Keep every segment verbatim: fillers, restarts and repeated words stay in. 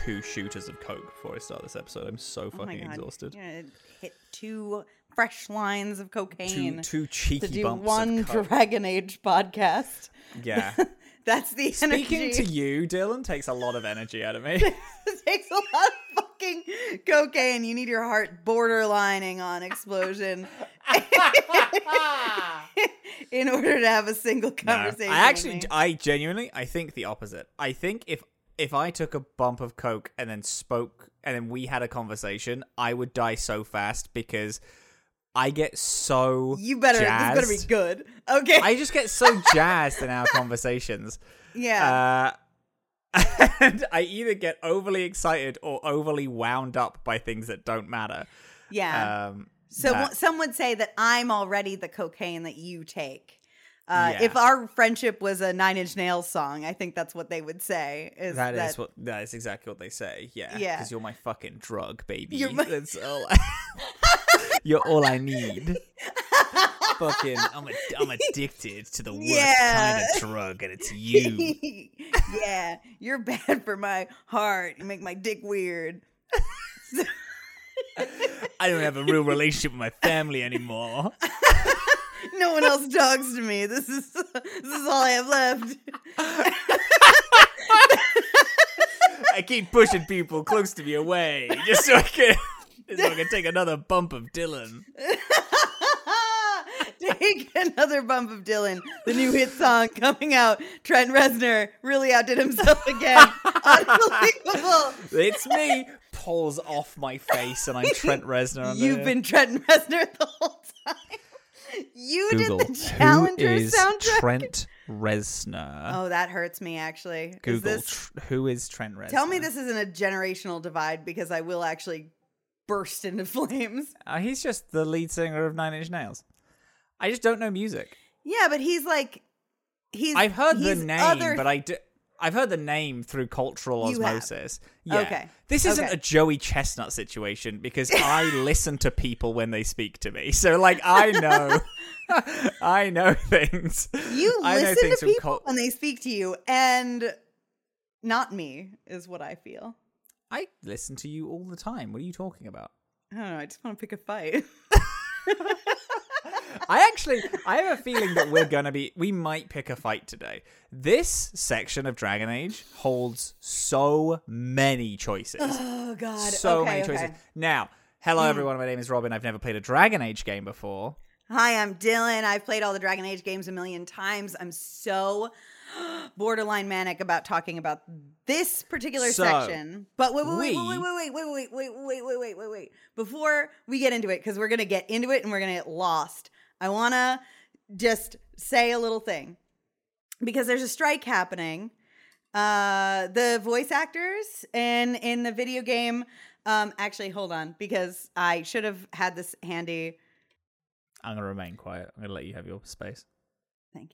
two shooters of coke before I start this episode. I'm so fucking oh exhausted. You're gonna hit two fresh lines of cocaine. Two, two cheeky to do bumps one of coke. Dragon Age podcast. Yeah. That's the Speaking energy. to you, Dylan, takes a lot of energy out of me. It takes a lot of fucking cocaine. You need your heart borderlining on explosion in order to have a single conversation. No, I actually, with me. I genuinely, I think the opposite. I think if if I took a bump of coke and then spoke, and then we had a conversation, I would die so fast because I get so You better. jazzed. This better be good. Okay. I just get so jazzed in our conversations. yeah. Uh, and I either get overly excited or overly wound up by things that don't matter. yeah. Um, so that- some would say that I'm already the cocaine that you take. Uh, Yeah. If our friendship was a Nine Inch Nails song, I think that's what they would say. Is That that is what that is exactly what they say. Yeah, Yeah. because you're my fucking drug, baby. You're my- That's all. I- you're all I need. Fucking, I'm a, I'm addicted to the worst Yeah. kind of drug, and it's you. yeah, you're bad for my heart. You make my dick weird. I don't have a real relationship with my family anymore. No one else talks to me. This is this is all I have left. I keep pushing people close to me away just so I can, just so I can take another bump of Dylan. Take another bump of Dylan, the new hit song coming out. Trent Reznor really outdid himself again. Unbelievable. It's me. Pulls off my face, and I'm Trent Reznor. Under You've here. been Trent Reznor the whole time. You Google, did the Challenger who is soundtrack. Trent Reznor? Oh, that hurts me, actually. Is Google, this- tr- who is Trent Reznor? Tell me this isn't a generational divide, because I will actually burst into flames. Uh, he's just the lead singer of Nine Inch Nails. I just don't know music. Yeah, but he's like, he's. I've heard the he's name, other- but I do. I've heard the name through cultural You have. osmosis. Yeah. Okay. This isn't Okay. a Joey Chestnut situation because I listen to people when they speak to me. So, like, I know, I know things. You I know listen things to from people cult- when they speak to you, and not me is what I feel. I listen to you all the time. What are you talking about? I don't know. I just want to pick a fight. I actually, I have a feeling that we're gonna be, we might pick a fight today. This section of Dragon Age holds so many choices. Oh God. So okay, many okay. choices. Now, hello Mm. everyone, my name is Robin. I've never played a Dragon Age game before. Hi, I'm Dylan. I've played all the Dragon Age games a million times. I'm so borderline manic about talking about this particular So, section. But wait, wait, wait, we- wait, wait, wait, wait, wait, wait, wait, wait, wait, wait, wait. Before we get into it, because we're gonna get into it and we're gonna get lost. I wanna just say a little thing. Because there's a strike happening. Uh, the voice actors in in the video game. Um, actually, hold on, because I should have had this handy. I'm gonna remain quiet. I'm gonna let you have your space. Thank you.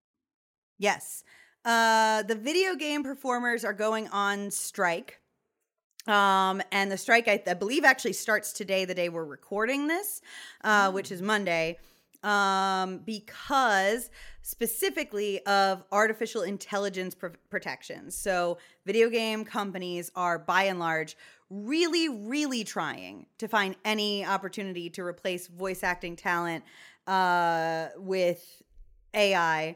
Yes. Uh, the video game performers are going on strike. Um, and the strike, I, I believe, actually starts today, the day we're recording this, uh, which is Monday, um, because specifically of artificial intelligence pr- protections. So video game companies are, by and large, really, really trying to find any opportunity to replace voice acting talent uh, with A I.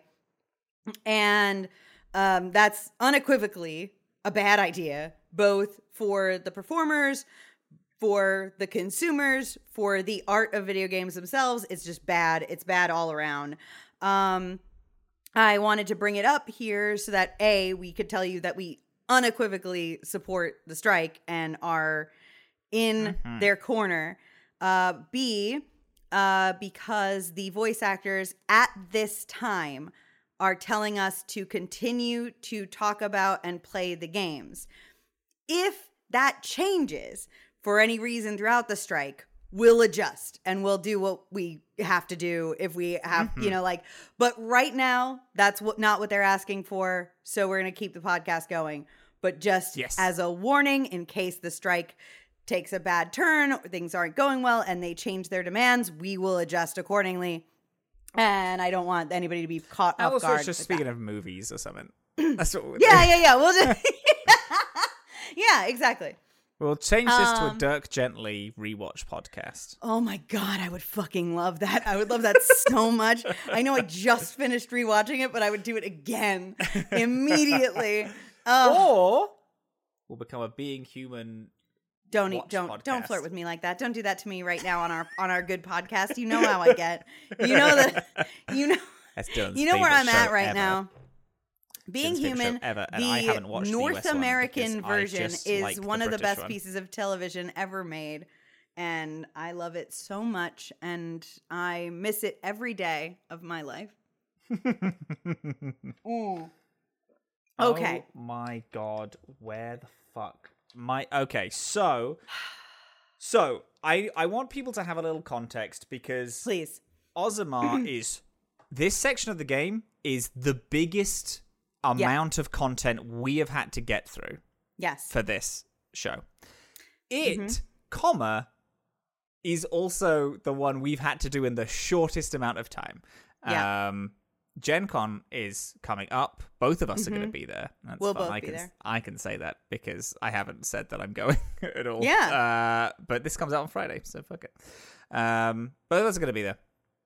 And um, that's unequivocally a bad idea, both for the performers, for the consumers, for the art of video games themselves. It's just bad. It's bad all around. Um, I wanted to bring it up here so that A, we could tell you that we unequivocally support the strike and are in Mhm. their corner. Uh, B, uh, because the voice actors at this time are telling us to continue to talk about and play the games. If that changes for any reason throughout the strike, we'll adjust and we'll do what we have to do if we have, Mhm. you know, like, but right now, that's what not what they're asking for. So we're going to keep the podcast going. But just Yes. as a warning, in case the strike takes a bad turn or things aren't going well and they change their demands, we will adjust accordingly. And I don't want anybody to be caught off Also, guard. it's just with speaking that. of movies or something. That's what we're Yeah, yeah, yeah. We'll just Yeah, exactly. We'll change this to a Um, Dirk Gently rewatch podcast. Oh my God, I would fucking love that. I would love that so much. I know I just finished rewatching it, but I would do it again immediately. Oh, Or we'll become a Being Human. don't e- watch don't don't podcast. flirt with me like that. Don't do that to me right now on our on our good podcast. You know how I get. You know that. You know. That's Dylan's You know where favorite I'm at show right ever. now. Being Dylan's favorite show Human, ever, and I haven't the watched the North U S one American because I version just is like the one of the British best one. pieces of television ever made. And I love it so much, and I miss it every day of my life. Mm. Okay. Oh my god, where the fuck? My okay, so so I I want people to have a little context because Please. Ozamar is this section of the game is the biggest amount of content we have had to get through Yes. for this show. It, Mhm. comma, is also the one we've had to do in the shortest amount of time. Yeah. Um, Gen Con is coming up. Both of us are going to be there. That's We'll fun. both I be can, there. I can say that because I haven't said that I'm going at all. Yeah. Uh, but this comes out on Friday, so fuck it. Um, both of us are going to be there.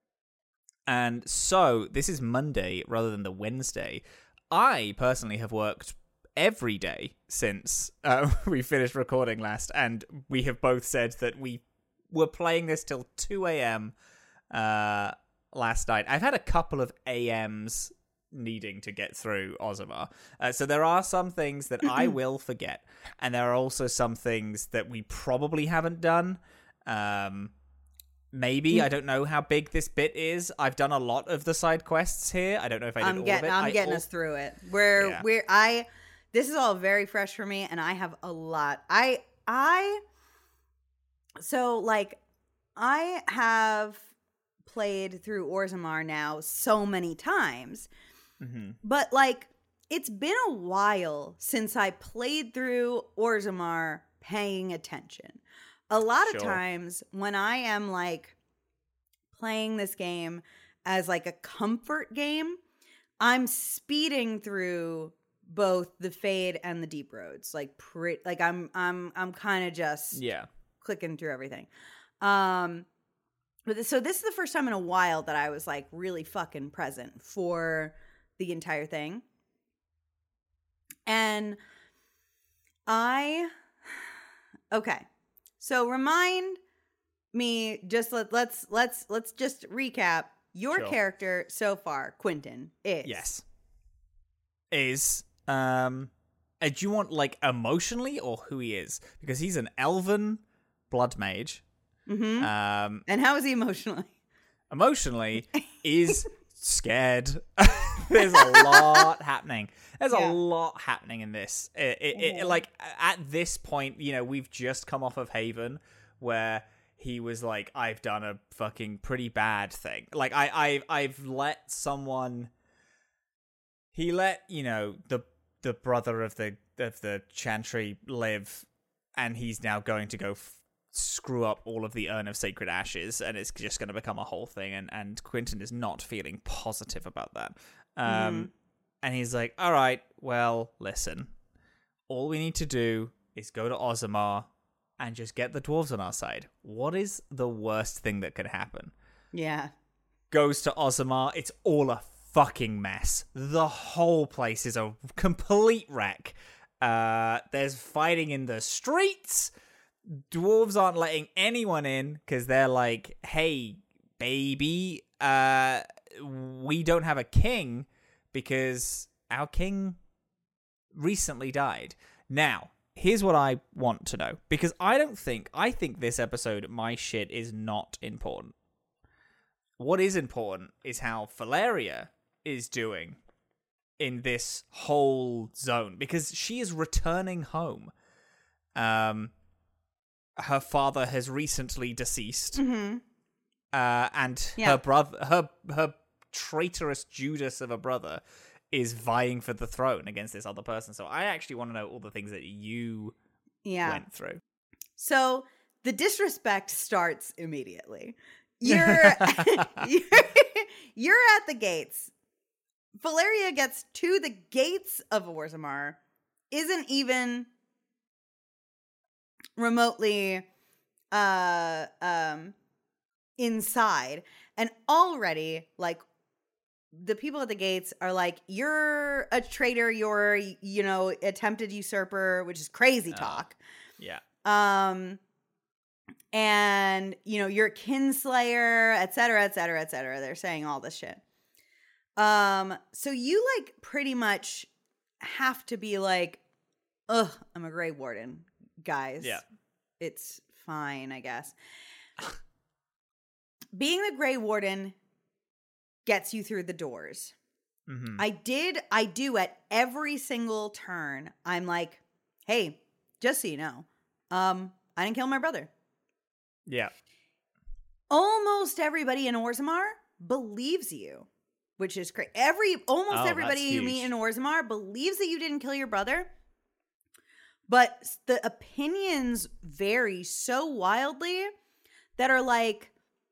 And so this is Monday rather than the Wednesday. I personally have worked every day since uh, we finished recording last, and we have both said that we were playing this till two a.m. Uh, last night. I've had a couple of A Ms needing to get through Ozamar. Uh, so there are some things that I will forget, and there are also some things that we probably haven't done. Um, maybe, I don't know how big this bit is. I've done a lot of the side quests here. I don't know if I did I'm all getting of it. I'm I getting al- us through it. Where Yeah. where I this is all very fresh for me, and I have a lot. I I so like I have played through Orzammar now so many times. Mhm. But like it's been a while since I played through Orzammar paying attention. A lot of Sure. times when I am like playing this game as like a comfort game, I'm speeding through both the Fade and the Deep Roads. Like pre- like I'm I'm I'm kind of just Yeah. clicking through everything. Um but th- so this is the first time in a while that I was like really fucking present for the entire thing. And I okay. So remind me just let, let's let's let's just recap your Sure. character so far, Quentin, is Yes. Is um uh, do you want like emotionally or who he is? Because he's an elven blood mage. Mhm. Um And how is he emotionally? emotionally is scared. There's a lot happening. There's Yeah. a lot happening in this. It, it, it, Mhm. like at this point, you know, we've just come off of Haven, where he was like, "I've done a fucking pretty bad thing." Like I, I, I've let someone. He let you know the the brother of the of the Chantry live, and he's now going to go f- screw up all of the Urn of Sacred Ashes, and it's just going to become a whole thing. And and Quentin is not feeling positive about that. Um, Mhm. and he's like, "All right, well, listen, all we need to do is go to Ozamar and just get the dwarves on our side. What is the worst thing that could happen?" Yeah. Goes to Ozamar, it's all a fucking mess. The whole place is a complete wreck. Uh, there's fighting in the streets. Dwarves aren't letting anyone in because they're like, "Hey, baby, uh, we don't have a king because our king recently died." Now, here's what I want to know, because I don't think, I think this episode, my shit is not important. What is important is how Valeria is doing in this whole zone, because she is returning home. Um, her father has recently deceased, Mhm. uh, and Yeah. her brother, her her traitorous Judas of a brother, is vying for the throne against this other person. So I actually want to know all the things that you Yeah. went through. So the disrespect starts immediately. You're you're, you're at the gates. Valeria gets to the gates of Orzammar, isn't even remotely uh um inside, and already like the people at the gates are like, you're a traitor, you're, you know, attempted usurper, which is crazy talk. Uh, yeah. Um and you know, you're a kinslayer, et cetera, et cetera, et cetera. They're saying all this shit. Um so you like pretty much have to be like, ugh, I'm a Grey Warden, guys. Yeah. It's fine, I guess. Being the Grey Warden gets you through the doors. Mm-hmm. I did, I do at every single turn. I'm like, hey, just so you know, um, I didn't kill my brother. Yeah. Almost everybody in Orzammar believes you, which is great. Every, almost Oh, everybody that's you meet huge. in Orzammar believes that you didn't kill your brother. But the opinions vary so wildly that are like,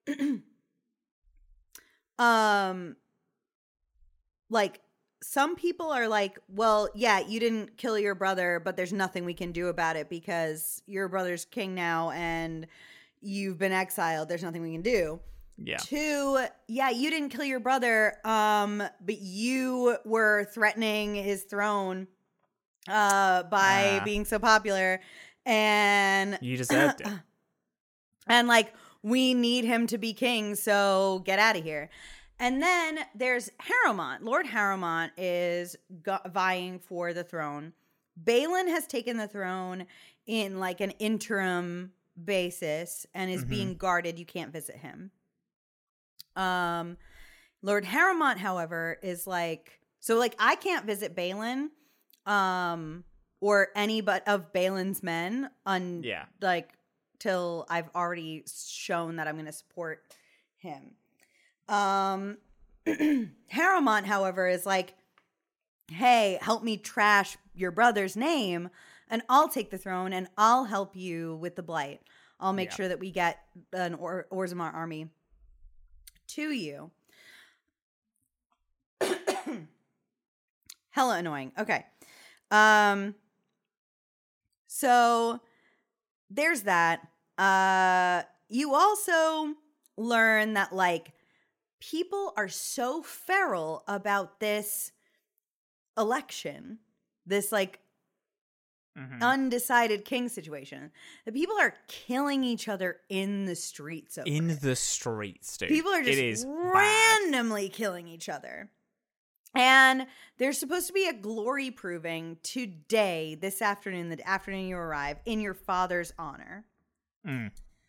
um, like some people are like, well, yeah, you didn't kill your brother, but there's nothing we can do about it because your brother's king now and you've been exiled. There's nothing we can do. Yeah. Two, yeah, you didn't kill your brother, um, but you were threatening his throne uh, by Ah. being so popular, and You deserved it. and like, we need him to be king, so get out of here. And then there's Harrowmont. Lord Harrowmont is go- vying for the throne. Balin has taken the throne in like an interim basis and is Mhm. being guarded. You can't visit him. Um, Lord Harrowmont, however, is like, so like I can't visit Balin, um, or any but of Balin's men un Yeah. like till I've already shown that I'm going to support him. Um, Harrowmont, however, is like, hey, help me trash your brother's name and I'll take the throne and I'll help you with the Blight. I'll make Yeah. sure that we get an or- Orzammar army to you. Hella annoying. Okay. Um, so there's that. Uh, you also learn that like people are so feral about this election, this like Mhm. undecided king situation, that people are killing each other in the streets over In it. the streets, dude. People are just it is bad. randomly killing each other. And there's supposed to be a glory proving today, this afternoon, the afternoon you arrive, in your father's honor. Mm.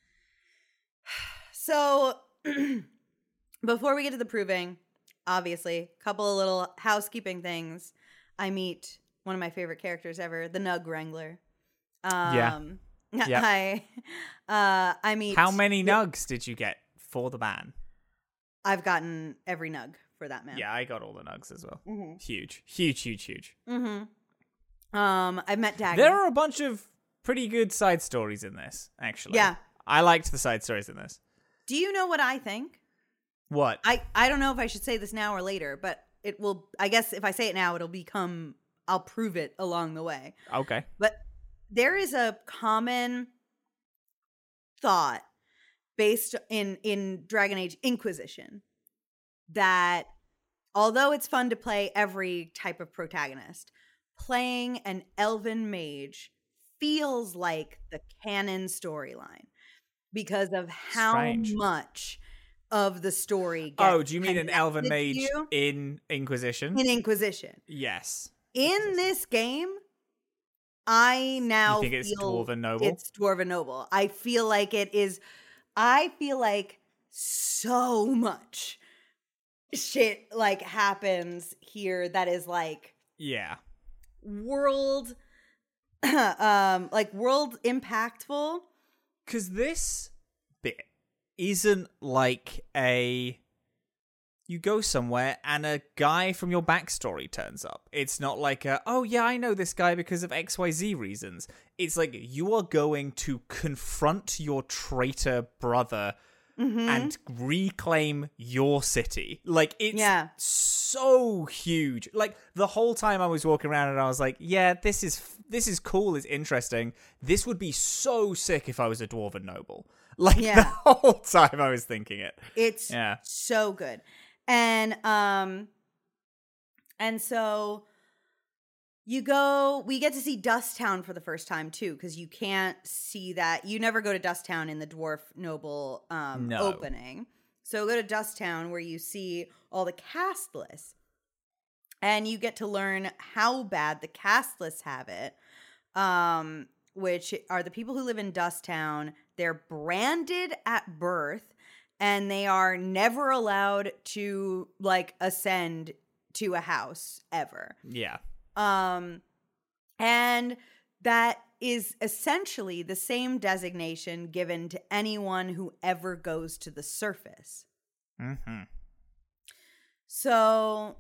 So before we get to the proving, obviously, a couple of little housekeeping things. I meet one of my favorite characters ever, the Nug Wrangler. Um, Yep. I, uh, I meet. How many nugs did you get for the ban? I've gotten every Nug for that man. Yeah, I got all the nugs as well. Mm-hmm. Huge. Huge, huge, huge. Mm-hmm. Um, I've met Dagger. There are a bunch of pretty good side stories in this, actually. Yeah. I liked the side stories in this. Do you know what I think? What? I, I don't know if I should say this now or later, but it will, I guess if I say it now, it'll become, I'll prove it along the way. Okay. But there is a common thought based in, in Dragon Age Inquisition that although it's fun to play every type of protagonist, playing an elven mage feels like the canon storyline because of how Strange. much of the story gets Oh, do you mean an connected elven to mage you in Inquisition? in Inquisition? Yes. In this game, I now You think it's feel Dwarven Noble? It's Dwarven Noble. I feel like it is. I feel like so much shit like happens here that is like Yeah. world, um, like world impactful. Because this bit isn't like a... You go somewhere and a guy from your backstory turns up. It's not like a, oh yeah, I know this guy because of X Y Z reasons. It's like you are going to confront your traitor brother mm-hmm. and reclaim your city. Like, it's yeah. so huge. Like, the whole time I was walking around and I was like, yeah, this is this is cool, it's interesting. This would be so sick if I was a dwarven noble. Like, yeah. the whole time I was thinking it. It's yeah. so good. And um and so you go, we get to see Dust Town for the first time too, because you can't see that. You never go to Dust Town in the Dwarf Noble um, No. opening. So go to Dust Town where you see all the caste lists. And you get to learn how bad the caste lists have it, um, which are the people who live in Dust Town. They're branded at birth, and they are never allowed to, like, ascend to a house ever. Yeah. Um, and that is essentially the same designation given to anyone who ever goes to the surface. Mm-hmm. So,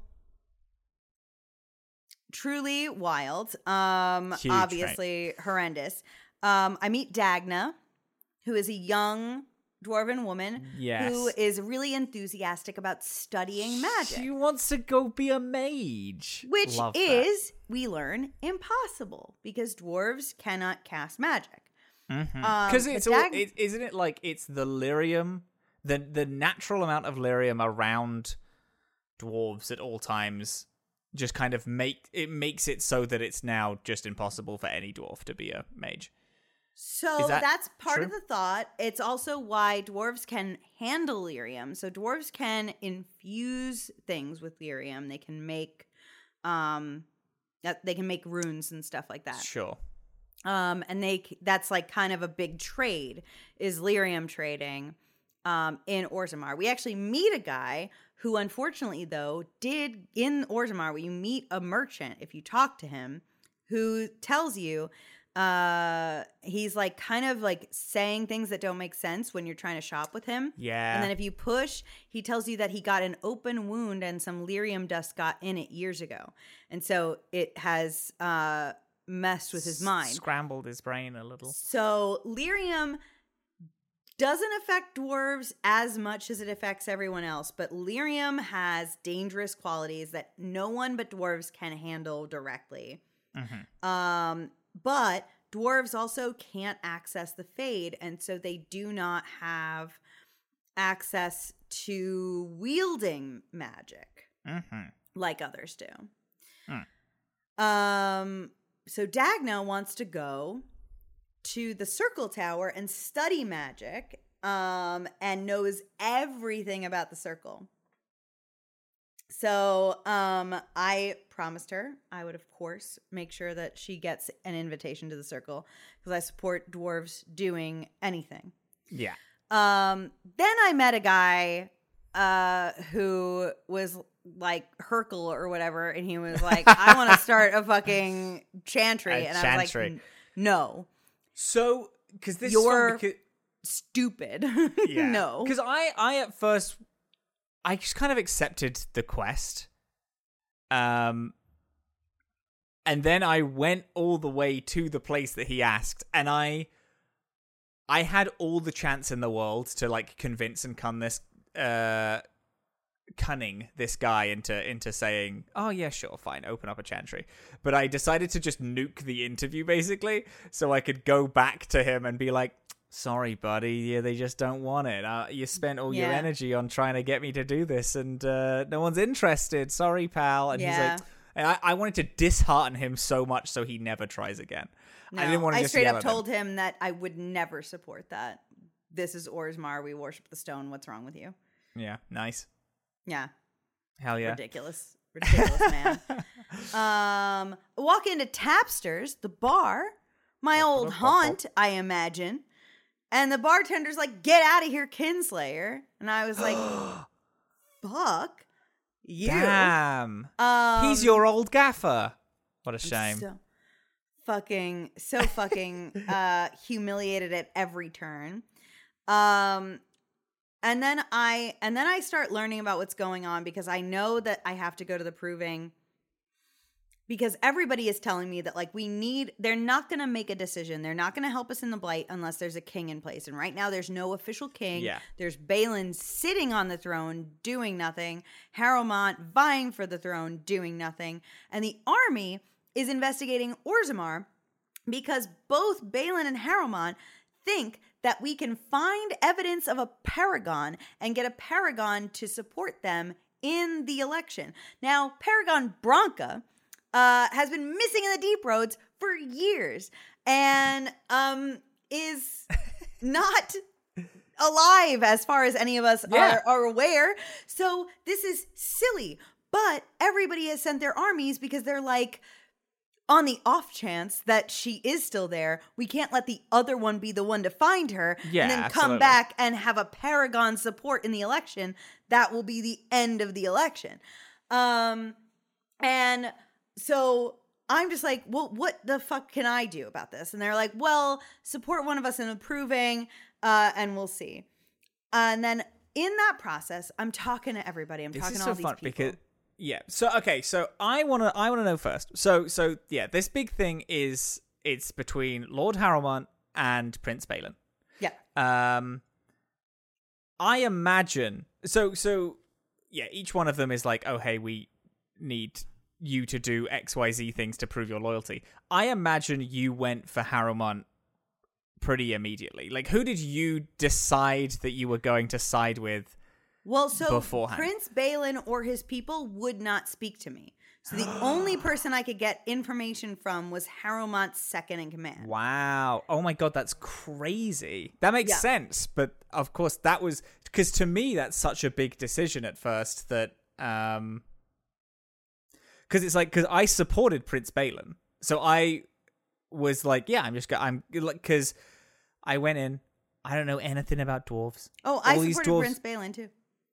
truly wild. Um, Huge, obviously right? horrendous. Um, I meet Dagna, who is a young dwarven woman yes. who is really enthusiastic about studying magic. She wants to go be a mage. Which Love is, that. we learn, impossible because dwarves cannot cast magic. Because um, mm-hmm. it's all, Dag- it, isn't it like it's the lyrium, the the natural amount of lyrium around dwarves at all times, just kind of make it makes it so that it's now just impossible for any dwarf to be a mage. So that that's part true? of the thought. It's also why dwarves can handle lyrium. So dwarves can infuse things with lyrium. They can make, um, they can make runes and stuff like that. Sure. Um, and they that's like kind of a big trade is lyrium trading, um, in Orzammar. We actually meet a guy who, unfortunately, though, did in Orzammar. Where you meet a merchant if you talk to him, who tells you. Uh, he's like kind of like saying things that don't make sense when you're trying to shop with him. Yeah. And then if you push, he tells you that he got an open wound and some lyrium dust got in it years ago. And so it has uh messed with his mind. Scrambled his brain a little. So lyrium doesn't affect dwarves as much as it affects everyone else, but lyrium has dangerous qualities that no one but dwarves can handle directly. Mm-hmm. Um But dwarves also can't access the Fade, and so they do not have access to wielding magic mm-hmm. like others do. Mm. Um, so Dagna wants to go to the Circle Tower and study magic, um, and knows everything about the Circle. So um, I promised her I would, of course, make sure that she gets an invitation to the Circle because I support dwarves doing anything. Yeah. Um, then I met a guy uh, who was like Hercule or whatever, and he was like, I want to start a fucking chantry. A and chantry. I was like, no. So, because this You're is fun because, stupid. yeah. No. Because I, I at first... I just kind of accepted the quest. Um, and then I went all the way to the place that he asked, and I I had all the chance in the world to like convince and con this uh cunning this guy into into saying, "Oh yeah, sure, fine, open up a chantry." But I decided to just nuke the interview basically so I could go back to him and be like, sorry, buddy. Yeah, they just don't want it. Uh, you spent all yeah. your energy on trying to get me to do this, and uh, no one's interested. Sorry, pal. And yeah. he's like, and I, I wanted to dishearten him so much so he never tries again. No, I didn't want to I just straight yell up at him. told him that I would never support that. This is Orzammar. We worship the stone. What's wrong with you? Yeah, nice. Yeah. Hell yeah. Ridiculous. Ridiculous, man. Um, walk into Tapsters, the bar, my old haunt, I imagine. And the bartender's like, get out of here, Kinslayer. And I was like, fuck you. Damn. Um, He's your old gaffer. What a shame. So fucking, so fucking uh, humiliated at every turn. Um, and then I, and then I start learning about what's going on because I know that I have to go to the proving. because everybody is telling me that like we need, they're not going to make a decision. They're not going to help us in the Blight unless there's a king in place. And right now there's no official king. Yeah. There's Balin sitting on the throne doing nothing. Harrowmont vying for the throne doing nothing. And the army is investigating Orzammar because both Balin and Harrowmont think that we can find evidence of a paragon and get a paragon to support them in the election. Now, Paragon Branca uh, has been missing in the Deep Roads for years and um, is not alive as far as any of us Yeah. are, are aware. So this is silly. But everybody has sent their armies because they're like, on the off chance that she is still there, we can't let the other one be the one to find her Yeah, and then absolutely. come back and have a paragon support in the election. That will be the end of the election. Um, and so I'm just like, well, what the fuck can I do about this? And they're like, well, support one of us in approving, uh, and we'll see. And then in that process, I'm talking to everybody. I'm This talking is to so all these fun people. because yeah. So okay. So I wanna I wanna know first. So so yeah. This big thing is it's between Lord Harrowmont and Prince Balin. Yeah. Um. I imagine so so yeah. Each one of them is like, oh hey, we need you to do X Y Z things to prove your loyalty. I imagine you went for Harrowmont pretty immediately. Like, who did you decide that you were going to side with? Well, so beforehand. Prince Balin or his people would not speak to me. So the only person I could get information from was Harrowmont's second in command. Wow. Oh my god, that's crazy. That makes Yeah. sense. But of course that was because to me that's such a big decision at first that um because it's like because I supported Prince Balin. So I was like, yeah, I'm just go- I'm like because I went in, I don't know anything about dwarves. Oh, I All these supported dwarves- Prince Balin too.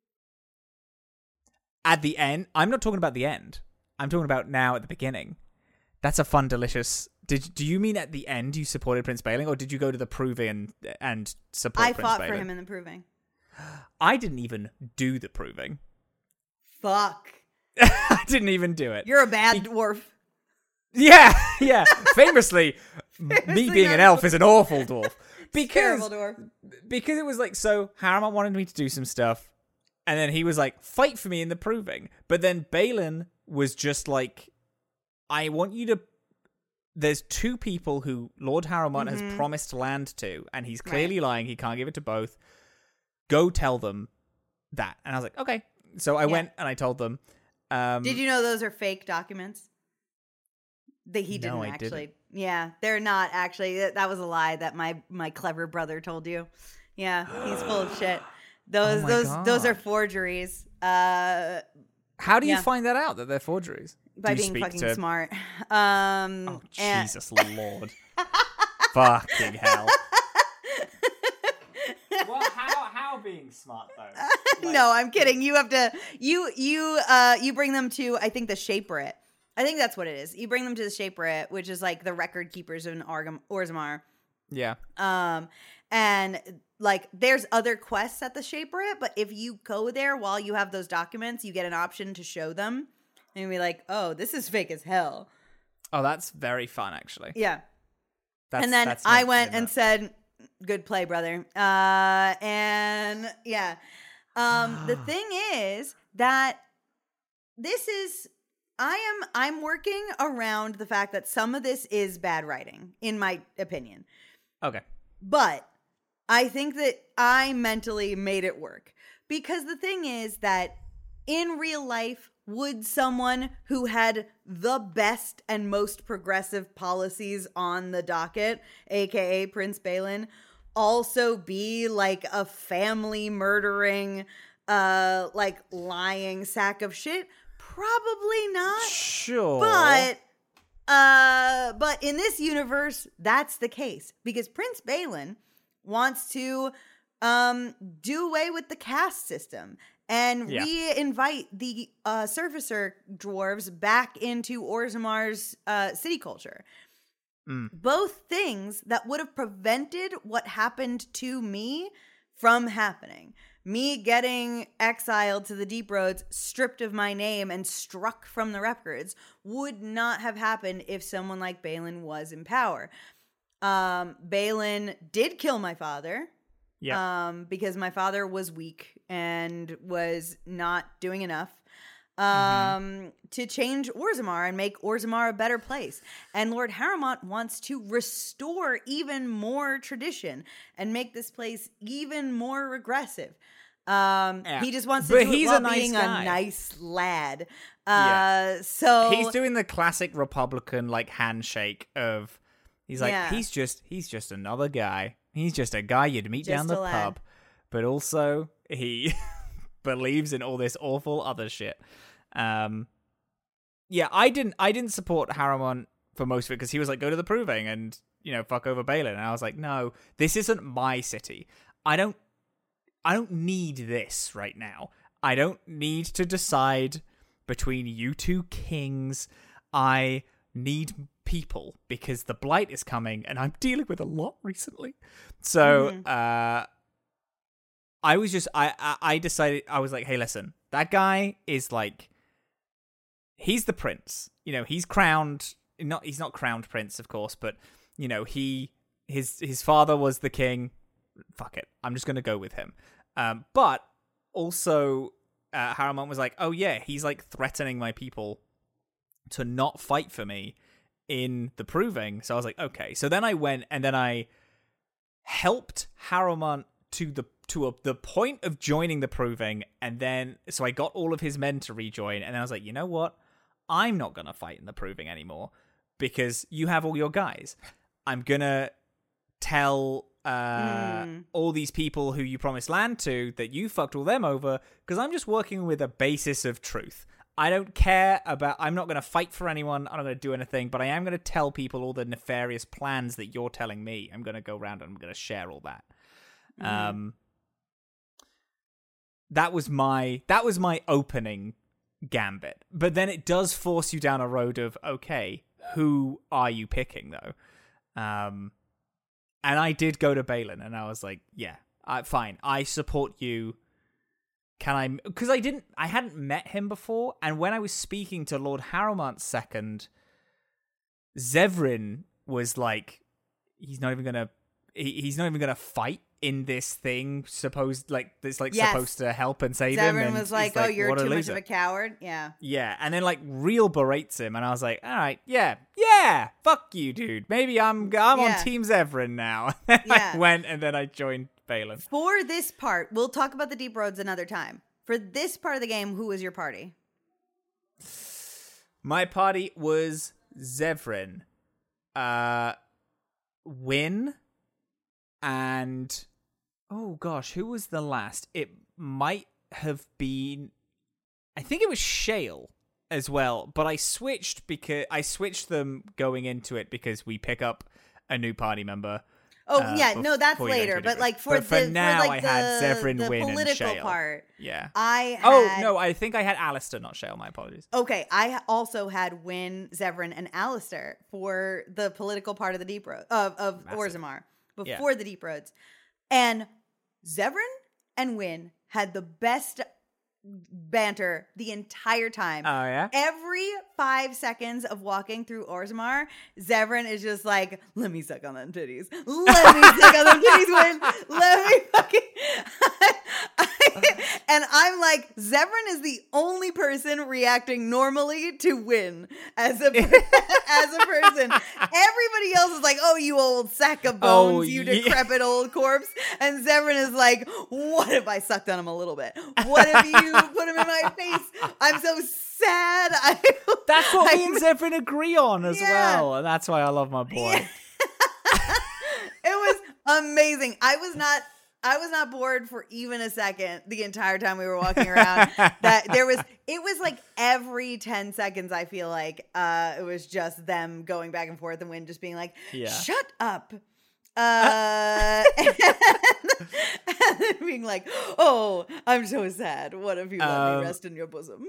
At the end, I'm not talking about the end. I'm talking about now at the beginning. That's a fun, delicious. Did do you mean at the end you supported Prince Balin, or did you go to the proving and, and support I Prince fought Balin? for him in the proving. I didn't even do the proving. Fuck. I didn't even do it. You're a bad Be- dwarf. Yeah, yeah. Famously, me Famously being an not- elf is an awful dwarf. Because Terrible dwarf. because it was like so Harrowmont wanted me to do some stuff, and then he was like, fight for me in the proving. But then Balin was just like, I want you to there's two people who Lord Harrowmont Mhm. has promised land to, and he's clearly lying, he can't give it to both. Go tell them that. And I was like, okay. So I Yeah. went and I told them. Um Did you know those are fake documents? That he No, didn't I actually. didn't. Yeah, they're not actually. That that was a lie that my my clever brother told you. Yeah, he's full of shit. Those Oh my those those are God. forgeries. Uh, How do you Yeah. find that out that they're forgeries? by Do you being speak fucking to- smart. Um, Oh and- Jesus Lord! Fucking hell! Well, how how being smart though? no, I'm kidding. You have to you you uh you bring them to I think the Shaperit. I think that's what it is. You bring them to the Shaperit, which is like the record keepers in Argam- Orzammar. Yeah. Um, and like there's other quests at the Shaperit, but if you go there while you have those documents, you get an option to show them and be like, oh, this is fake as hell. Oh, that's very fun, actually. Yeah. That's, and then that's I not- went not- and said, good play, brother. Uh, and yeah. Um, the thing is that this is, I am, I'm working around the fact that some of this is bad writing, in my opinion. okay. But I think that I mentally made it work because the thing is that in real life, would someone who had the best and most progressive policies on the docket, aka Prince Balin, also be like a family murdering, uh, like lying sack of shit? Probably not. Sure. But uh but in this universe that's the case because Prince Balin wants to um do away with the caste system and Yeah. re-invite the uh surfacer dwarves back into Orzammar's uh city culture. Mm. Both things that would have prevented what happened to me from happening me getting exiled to the Deep Roads, stripped of my name, and struck from the records would not have happened if someone like Balin was in power. Um, Balin did kill my father. Yeah. Um, because my father was weak and was not doing enough um, Mm-hmm. to change Orzammar and make Orzammar a better place. And Lord Harrowmont wants to restore even more tradition and make this place even more regressive. Um, Yeah. He just wants to But do it he's while a nice being guy. a nice lad. Uh, Yeah. So He's doing the classic Republican like handshake of he's like Yeah. he's just he's just another guy. He's just a guy you'd meet Just down the a lad. pub. But also he believes in all this awful other shit. Um Yeah, I didn't I didn't support Harrowmont for most of it because he was like, go to the Proving and, you know, fuck over Balin. And I was like, no, this isn't my city. I don't I don't need this right now. I don't need to decide between you two kings. I need people because the Blight is coming and I'm dealing with a lot recently. So Mhm. uh, I was just, I, I, I decided, I was like, hey, listen, that guy is like, he's the prince. You know, he's crowned, not he's not crowned prince, of course, but, you know, he, his, his father was the king. Fuck it. I'm just going to go with him. Um, but also, uh, Harrowmont was like, oh yeah, he's like threatening my people to not fight for me in the Proving. So I was like, okay. So then I went and then I helped Harrowmont to the to a, the point of joining the Proving, and then so I got all of his men to rejoin, and then I was like, you know what? I'm not gonna fight in the Proving anymore because you have all your guys. I'm gonna tell uh, Mm. all these people who you promised land to that you fucked all them over because I'm just working with a basis of truth. I don't care about, I'm not going to fight for anyone, I'm not going to do anything, but I am going to tell people all the nefarious plans that you're telling me. I'm going to go around and I'm going to share all that. Mhm. Um, that was my, that was my opening gambit. But then it does force you down a road of, okay, who are you picking though? Um, and I did go to Balin and I was like, yeah, uh, fine. I support you. Can I? Because I didn't, I hadn't met him before, and when I was speaking to Lord Harrowmont second, Zevrin was like, he's not even gonna, he, he's not even gonna fight in this thing. Supposed like this, like Yes. supposed to help and save him. Zevran And was like, he's oh, you're what a too much loser. of a coward. Yeah. Yeah, and then like real berates him, and I was like, all right, yeah, yeah, fuck you, dude. Maybe I'm I'm Yeah. on Team Zevrin now. And Yeah. I went, and then I joined Balin. For this part, we'll talk about the Deep Roads another time. For this part of the game, who was your party? My party was Zevrin, uh, Win, and oh gosh, who was the last? It might have been, I think it was Shale as well, but I switched because I switched them going into it because we pick up a new party member. Oh Uh, yeah, no, that's before you go later. into But it. like for But for the now, for like I had the, Zevran, the Wynn, and political Shale. part, Yeah. I had, Oh no, I think I had Alistair, not Shale. My apologies. Okay, I also had Wynn, Zevran, and Alistair for the political part of the Deep Road of of Massive. Orzammar before the Deep Roads, and Zevran and Wynn had the best banter the entire time. Oh yeah. Every five seconds of walking through Orzammar, Zevran is just like, let me suck on them titties. Let me suck on them titties, Wynn. Let me fucking... and I'm like, Zevran is the only person reacting normally to Wynn as a, as a person. Everybody else is like, oh, you old sack of bones, Oh, you yeah. decrepit old corpse. And Zevran is like, what if I sucked on him a little bit? What if you put him in my face? I'm so sad. I, That's what me I'm- and Zevran agree on as Yeah. well, and that's why I love my boy. It was amazing. I was not I was not bored for even a second the entire time we were walking around. That there was it was like every ten seconds I feel like uh it was just them going back and forth and Wynn just being like, Yeah. shut up. Uh, and, and then being like, oh, I'm so sad. What if you let Um, me rest in your bosom?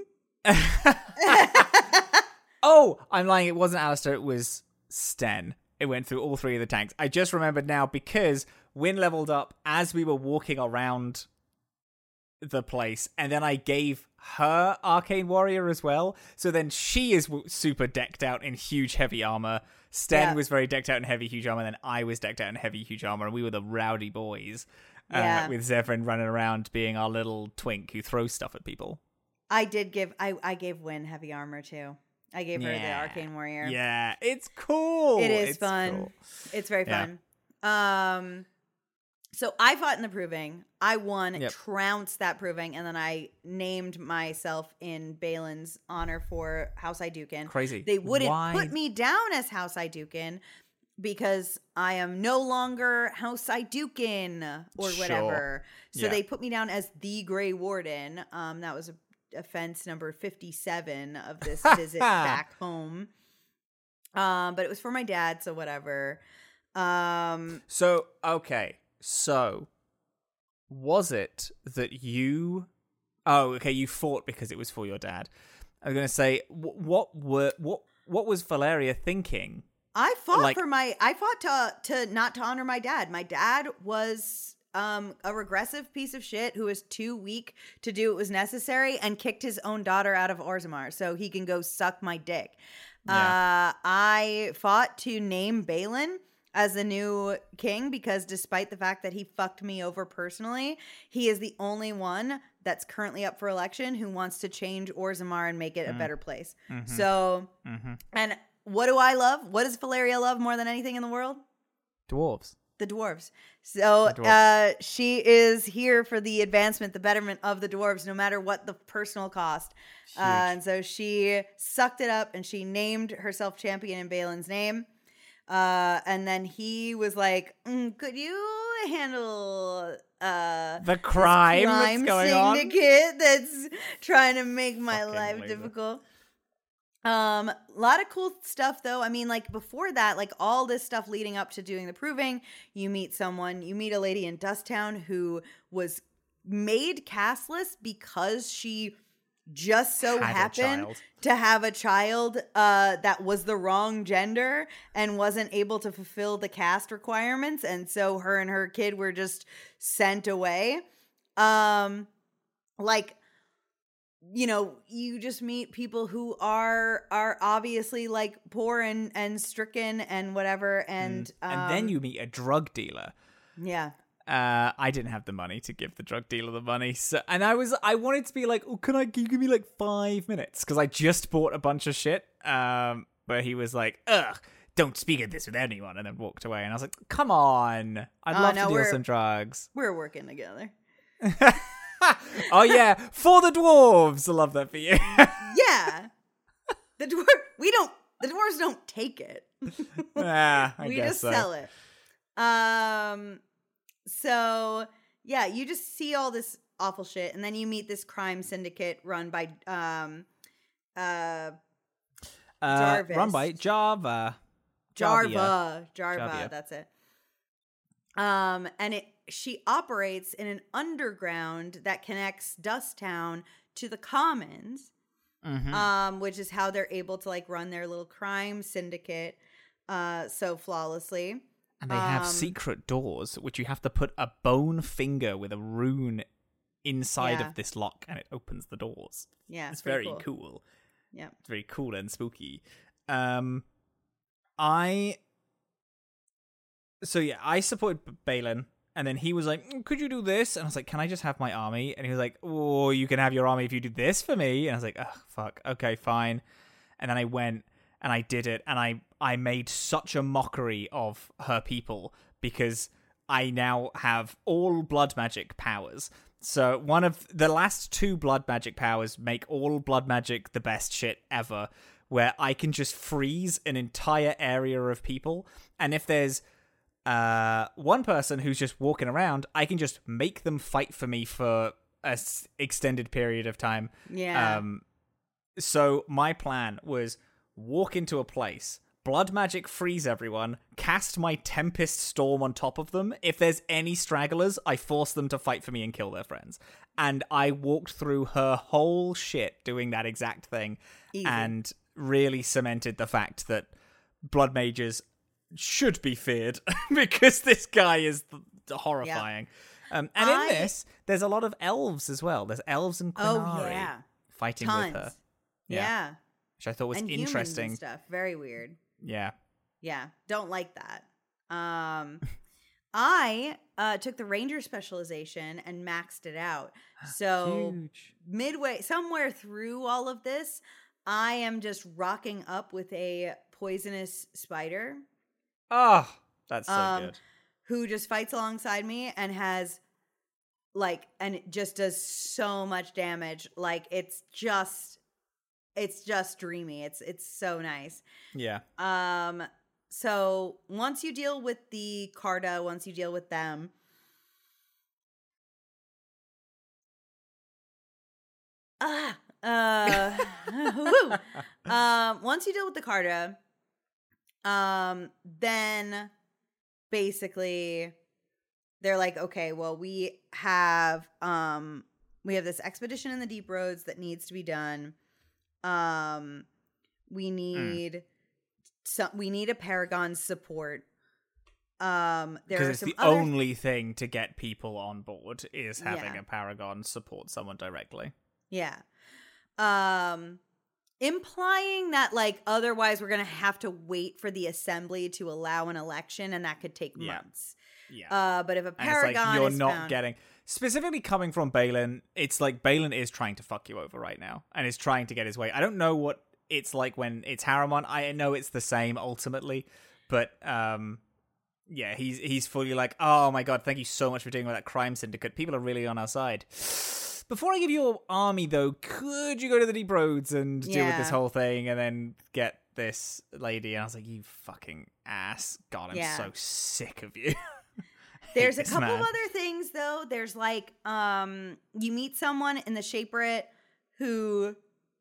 Oh, I'm lying. It wasn't Alistair. It was Sten. It went through all three of the tanks. I just remembered now because Wynn leveled up as we were walking around the place, and then I gave her Arcane Warrior as well. So then she is w- super decked out in huge heavy armor. Sten Yeah. was very decked out in heavy huge armor, and then I was decked out in heavy huge armor, and we were the rowdy boys. Uh, Yeah. with Zevran running around being our little twink who throws stuff at people. I did give I I gave Wynn heavy armor too. I gave her the Yeah. Arcane Warrior. Yeah, it's cool. It is It's fun. cool. It's very Yeah. fun. Um, so I fought in the proving. I won, Yep. trounced that proving, and then I named myself in Balin's honor for House Iduken. Crazy. They wouldn't Why? put me down as House Iduken because I am no longer House Iduken or Sure. whatever. So Yeah. they put me down as the Grey Warden. Um, that was a offense number fifty-seven of this visit back home. Um, but it was for my dad, so whatever. Um, So, okay. So, was it that you... Oh, okay, you fought because it was for your dad. I was going to say, wh- what were what what was Valeria thinking? I fought Like- for my I fought to to not to honor my dad. My dad was um a regressive piece of shit who was too weak to do what was necessary and kicked his own daughter out of Orzammar so he can go suck my dick. Yeah. Uh I fought to name Balin as the new king because despite the fact that he fucked me over personally, he is the only one that's currently up for election who wants to change Orzammar and make it a better place. Mhm. So, Mm-hmm. and what do I love? What does Valeria love more than anything in the world? Dwarves. The dwarves. So The dwarves. uh, she is here for the advancement, the betterment of the dwarves, no matter what the personal cost. Uh, and so she sucked it up and she named herself champion in Balin's name. Uh, and then he was like, mm, could you handle uh, The crime, crime that's going on. syndicate that's trying to make my Fucking life loser. difficult? Um, a lot of cool stuff though. I mean, like before that, like all this stuff leading up to doing the proving, you meet someone, you meet a lady in Dusttown who was made castless because she just so Had a happened child. to have a child uh that was the wrong gender and wasn't able to fulfill the caste requirements, and so her and her kid were just sent away. Um like you know, you just meet people who are are obviously like poor and and stricken and whatever, and um, And then you meet a drug dealer. yeah. Uh, I didn't have the money to give the drug dealer the money, so and I was I wanted to be like, oh, can I can you give me like five minutes? Because I just bought a bunch of shit. Um, but he was like, ugh, don't speak of this with anyone, and then walked away. And I was like, come on, I'd Oh, love no, to deal we're- some drugs. We're working together. Oh yeah, for the dwarves. I love that for you. Yeah. The dwarf we don't the dwarves don't take it. Ah, I we guess just so. sell it. Um so yeah, you just see all this awful shit, and then you meet this crime syndicate run by um uh Uh, Jarvis. run by Java. Javia. Jarva. Jarva, Javia. that's it. Um, and it she operates in an underground that connects Dusttown to the Commons, Mhm. um, which is how they're able to like run their little crime syndicate uh so flawlessly. And they have Um, secret doors, which you have to put a bone finger with a rune inside Yeah. of this lock, and it opens the doors. Yeah, It's pretty very cool. cool. Yeah. It's very cool and spooky. Um, I. So yeah, I supported B- Balin, and then he was like, "Mm, "Could you do this?" And I was like, "Can I just have my army?" And he was like, "Oh, you can have your army if you do this for me." And I was like, "Oh, fuck. Okay, fine." And then I went and I did it, and I I made such a mockery of her people because I now have all blood magic powers. So one of the last two blood magic powers make all blood magic the best shit ever, where I can just freeze an entire area of people, and if there's uh one person who's just walking around, I can just make them fight for me for a s- extended period of time. Yeah. Um, so my plan was walk into a place, blood magic freeze everyone, cast my Tempest Storm on top of them. If there's any stragglers, I force them to fight for me and kill their friends. And I walked through her whole shit doing that exact thing. Easy. And really cemented the fact that blood mages should be feared because this guy is th- horrifying. Um, and I- in this, there's a lot of elves as well. There's elves and Quinari Oh yeah, fighting tons. with her. Yeah, Yeah. Which I thought was and humans interesting. and stuff. Very weird. Yeah. Yeah, don't like that. Um, I uh, took the ranger specialization and maxed it out. So Huge. midway, somewhere through all of this, I am just rocking up with a poisonous spider Oh, that's so Um, good. who just fights alongside me and has like, and it just does so much damage. Like it's just, it's just dreamy. It's it's so nice. Yeah. Um, so once you deal with the Carda, once you deal with them, ah, uh, woo. Um, once you deal with the Carda, um, then basically they're like, okay, well, we have um, we have this expedition in the deep roads that needs to be done. Um, we need. Mm. So we need a Paragon's support. Um, there because are it's some the other... only thing to get people on board is having Yeah. a Paragon support someone directly. Yeah. Um, implying that like otherwise we're gonna have to wait for the assembly to allow an election, and that could take Yeah. months. Yeah. Uh, but if a And it's Paragon like you're is not found... getting specifically coming from Balin, it's like Balin is trying to fuck you over right now and is trying to get his way. I don't know what it's like when it's Harriman. I know it's the same ultimately, but um yeah, he's he's fully like, oh my god, thank you so much for doing with that crime syndicate. People are really on our side. Before I give you your army though, could you go to the deep roads and deal with this Yeah. whole thing and then get this lady? And I was like, you fucking ass. God, I'm Yeah. so sick of you. There's a this couple man. of other things though. There's like um you meet someone in the Shaperate who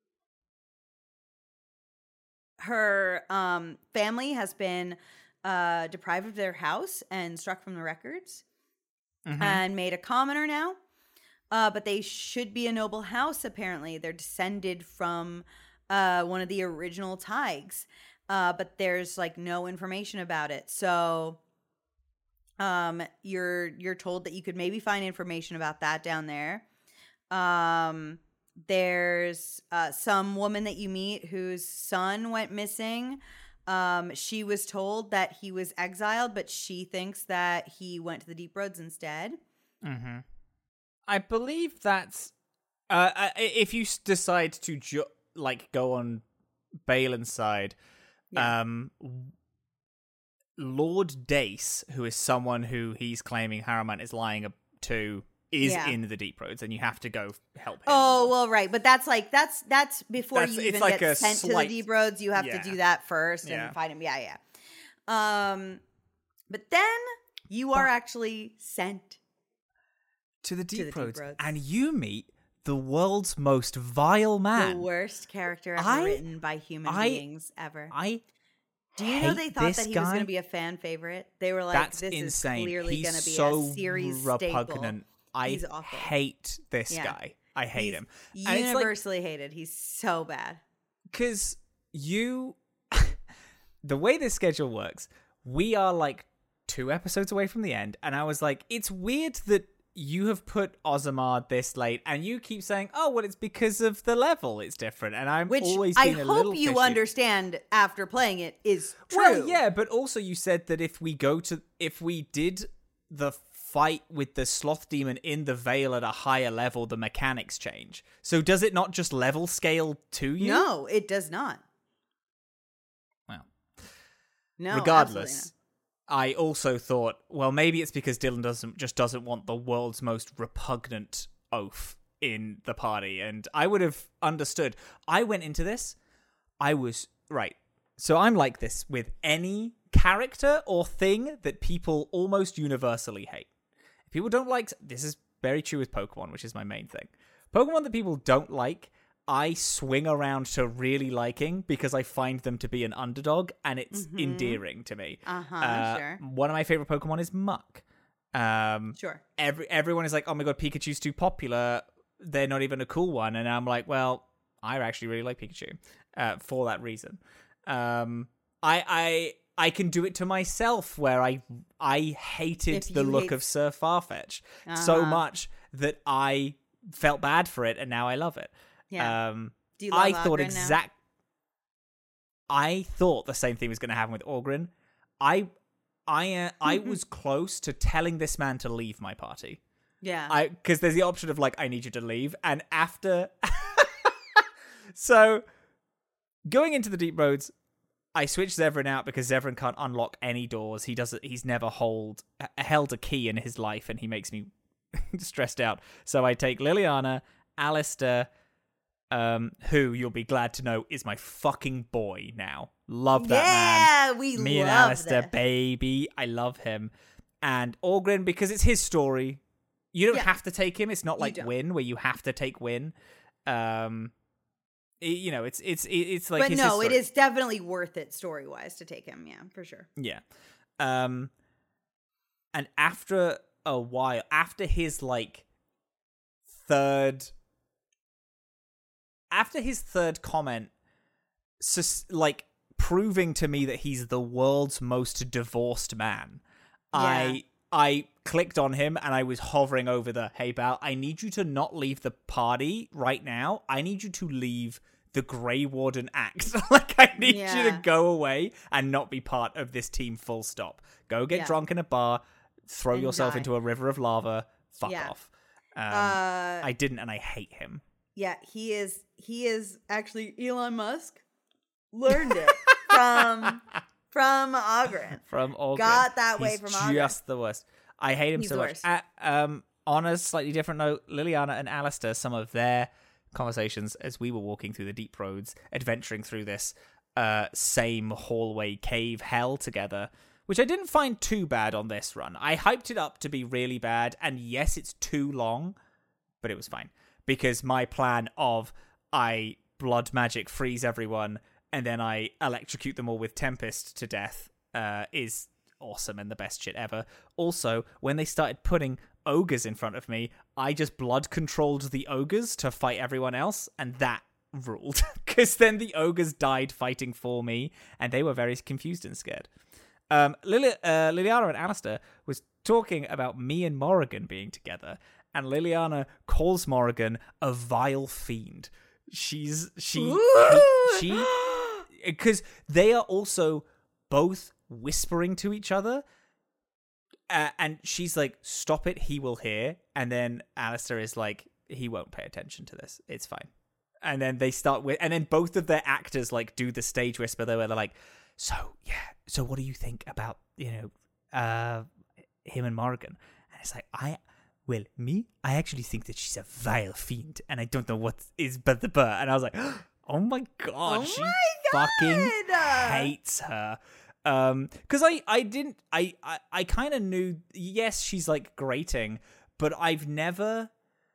her um family has been uh deprived of their house and struck from the records Mhm. and made a commoner now. Uh but they should be a noble house apparently. They're descended from uh one of the original Tigers. Uh but there's like no information about it. So Um, you're you're told that you could maybe find information about that down there. Um, there's uh, some woman that you meet whose son went missing. Um, she was told that he was exiled, but she thinks that he went to the deep roads instead. Mm-hmm. I believe that's uh, uh, if you s- decide to ju- like go on Balin's side, Yeah. um. Lord Dace, who is someone who he's claiming Harriman is lying to, is Yeah. in the deep roads, and you have to go help him. Oh well, right, but that's like that's that's before That's- you it's even like get a sent to slight- the deep roads. You have Yeah. to do that first Yeah. and find him. Yeah, yeah. Um, but then you are actually sent. to the deep, the deep roads, roads. and you meet the world's most vile man. The worst character ever I- written by human I- beings ever. I Do you know hate they thought this that he guy. was going to be a fan favorite? They were like, That's "This insane. is clearly He's going to be so a series repugnant. staple." I He's awful. hate this Yeah. guy. I hate He's him. And it's like- Universally hated. He's so bad. Because you, the way this schedule works, we are like two episodes away from the end, and I was like, it's weird that you have put Ozamar this late, and you keep saying, oh, well, it's because of the level, it's different, and I'm Which always I being a little hope you fishy. understand after playing it is true. Well, yeah, but also you said that if we go to, if we did the fight with the sloth demon in the Vale at a higher level, the mechanics change. So does it not just level scale to you? No, it does not. Well, No, regardless, absolutely I also thought, well, maybe it's because Dylan doesn't just doesn't want the world's most repugnant oaf in the party, and I would have understood. I went into this, I was right. So I'm like this with any character or thing that people almost universally hate. If people don't like, this is very true with Pokemon, which is my main thing. Pokemon that people don't like, I swing around to really liking because I find them to be an underdog, and it's Mhm. endearing to me. Uh-huh, Uh, sure. One of my favorite Pokemon is Muck. Um, Sure. every everyone is like, oh my god, Pikachu's too popular. They're not even a cool one, and I'm like, well, I actually really like Pikachu uh, for that reason. Um, I I can do it to myself, where I I hated If the you look hate- of Sir Farfetch so Uh-huh. much that I felt bad for it, and now I love it. Yeah. Um, Do you love I thought Ogren now? exact. I thought the same thing was going to happen with Orgrin. I, I, uh, I was close to telling this man to leave my party. Yeah. I because there's the option of like, I need you to leave, and after, so going into the Deep Roads, I switched Zevran out because Zevran can't unlock any doors. He doesn't. He's never hold held a key in his life, and he makes me stressed out. So I take Liliana, Alistair, um, who you'll be glad to know is my fucking boy now. Love that yeah, man. we Me love and Alistair, this. baby. I love him. And Orgrin, because it's his story. You don't Yeah. have to take him. It's not You like don't. Win, where you have to take Win. Um, it- you know, it's it's it's like. But his, no, his it story. is definitely worth it story wise to take him. Yeah, for sure. Yeah. Um, and after a while, after his like third, after his third comment, sus- like proving to me that he's the world's most divorced man, I I clicked on him and I was hovering over the, hey Bal, I need you to not leave the party right now. I need you to leave the Grey Warden act. Like, I need you to Yeah. go away and not be part of this team, full stop. Go get Yeah. drunk in a bar, throw And yourself die. into a river of lava, fuck Yeah. off. Um, Uh, I didn't, and I hate him. yeah, he is. He is actually Elon Musk learned it from from Ogren. From Orgrin. Got that way He's from Ogren. just the worst. I hate him He's so the much. worst. At, um, on a slightly different note, Liliana and Alistair, some of their conversations as we were walking through the deep roads, adventuring through this uh, same hallway cave hell together, which I didn't find too bad on this run. I hyped it up to be really bad, and yes, it's too long, but it was fine. Because my plan of I blood magic freeze everyone, and then I electrocute them all with Tempest to death uh, is awesome and the best shit ever. Also, when they started putting ogres in front of me, I just blood controlled the ogres to fight everyone else, and that ruled. Because then the ogres died fighting for me, and they were very confused and scared. Um, Lili- uh, Liliana and Alistair was talking about me and Morrigan being together, and Liliana calls Morrigan a vile fiend. She's she she because they are also both whispering to each other, uh, and she's like, "Stop it, he will hear." And then Alistair is like, "He won't pay attention to this. It's fine." And then they start with, and then both of their actors like do the stage whisper there, where they're like, "So yeah, so what do you think about you know uh him and Morrigan?" And it's like, I. Well, me, I actually think that she's a vile fiend, and I don't know what is but the but. And I was like, oh my god, Oh she my fucking God. hates her. Um, because I, I didn't, I, I, I kind of knew. Yes, she's like grating, but I've never.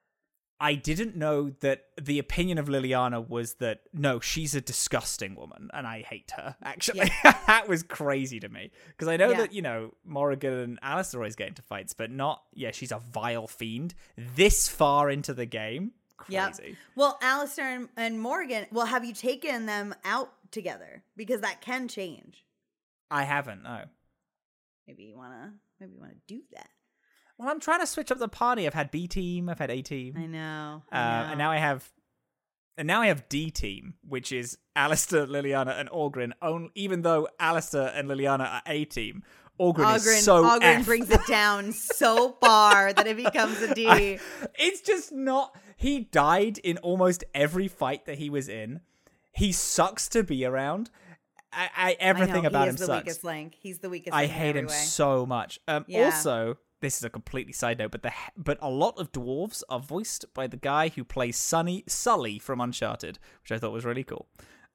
I didn't know that the opinion of Liliana was that, no, she's a disgusting woman and I hate her, actually. That was crazy to me. Because I know Yeah. that, you know, Morrigan and Alistair always get into fights, but not, yeah, she's a vile fiend this far into the game. Yep. Crazy. Well, Alistair and, and Morgan, well, have you taken them out together? Because that can change. I haven't, no. Maybe you wanna maybe you wanna do that. Well, I'm trying to switch up the party. I've had B team, I've had A team. I know. I Uh, know. and now I have, and now I have D team, which is Alistair, Liliana, and Orgrin. Only, even though Alistair and Liliana are A team, Orgrin, Ogren, is so Ogren F. brings it down so far that it becomes a D. I- it's just not. He died in almost every fight that he was in. He sucks to be around. I, I everything I know, about he him is the sucks. weakest link. He's the weakest I link in hate every him way. so much. Um, Yeah. Also, this is a completely side note, but the but a lot of dwarves are voiced by the guy who plays Sunny Sully from Uncharted, which I thought was really cool.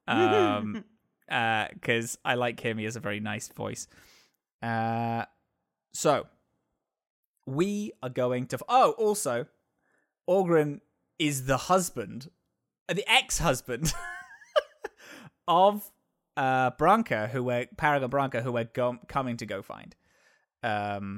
Um, because I like him. He has a very nice voice. Uh, so we are going to. Oh, also, Orgrin is the husband, uh, the ex-husband of uh Branca, who we're Paragon Branca, who we're go- coming to go find. Um.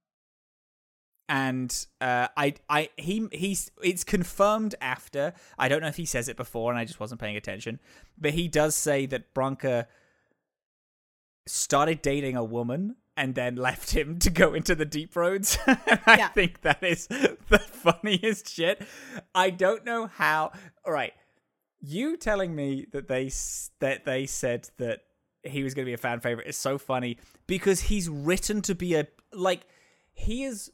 And uh, I, I, he, he's. It's confirmed after. I don't know if he says it before, and I just wasn't paying attention. But he does say that Branca started dating a woman and then left him to go into the Deep Roads. I Yeah. think that is the funniest shit. I don't know how. All right, you telling me that they s- that they said that he was going to be a fan favorite is so funny because he's written to be a like he is.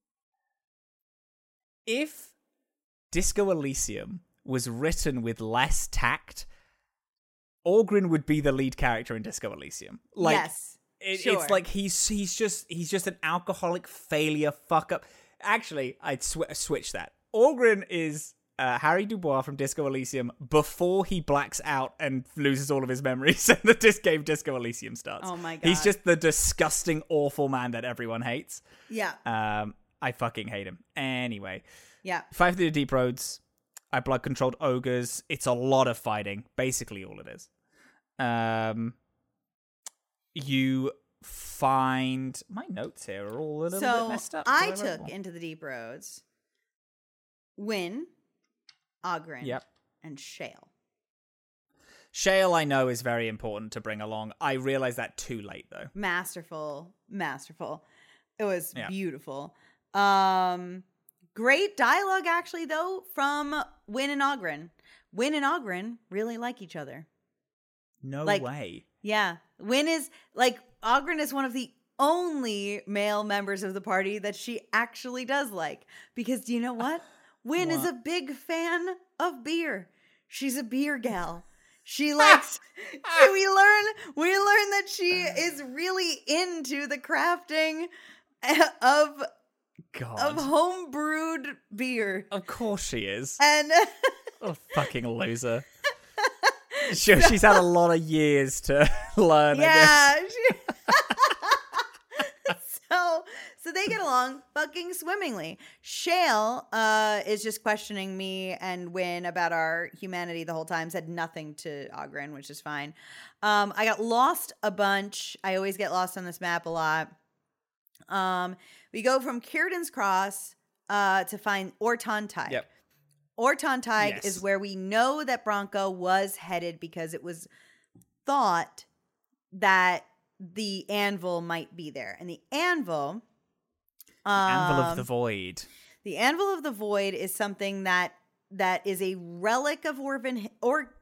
If Disco Elysium was written with less tact, Orgrin would be the lead character in Disco Elysium. Like, yes. It, Sure. It's like he's he's just he's just an alcoholic failure fuck up. Actually, I'd sw- switch that. Orgrin is uh, Harry Dubois from Disco Elysium before he blacks out and loses all of his memories and the disc game Disco Elysium starts. Oh my God. He's just the disgusting, awful man that everyone hates. Yeah. Um, I fucking hate him. Anyway, Yeah. Five Through the Deep Roads. I blood controlled ogres. It's a lot of fighting. Basically, all it is. Um. You find my notes here are all a little So bit messed up. I What have took wrote? Into the Deep Roads Wynn, Ogren, Yep. and Shale. Shale, I know, is very important to bring along. I realized that too late though. Masterful, masterful. It was Yeah. beautiful. Um, great dialogue, actually, though, from Wynn and Ogren. Wynn and Ogren really like each other. No Like- way. Yeah. Wynn is, like, Ogren is one of the only male members of the party that she actually does like. Because do you know what? Wynn is What? a big fan of beer. She's a beer gal. She likes, so we learn, we learn that she is really into the crafting of, God. of home brewed beer. Of course she is. And Oh, fucking loser. Sure, she's had a lot of years to learn, I guess. yeah. She, so, so they get along fucking swimmingly. Shale uh, is just questioning me and Wynn about our humanity the whole time. Said nothing to Ogren, which is fine. Um, I got lost a bunch. I always get lost on this map a lot. Um, we go from Círdan's Cross uh, to find Orton Tig. Yep. Orton Tig Yes. is where we know that Bronco was headed because it was thought that the anvil might be there. And the anvil... Um, Anvil of the Void. The Anvil of the Void is something that that is a relic of Dwarven... Or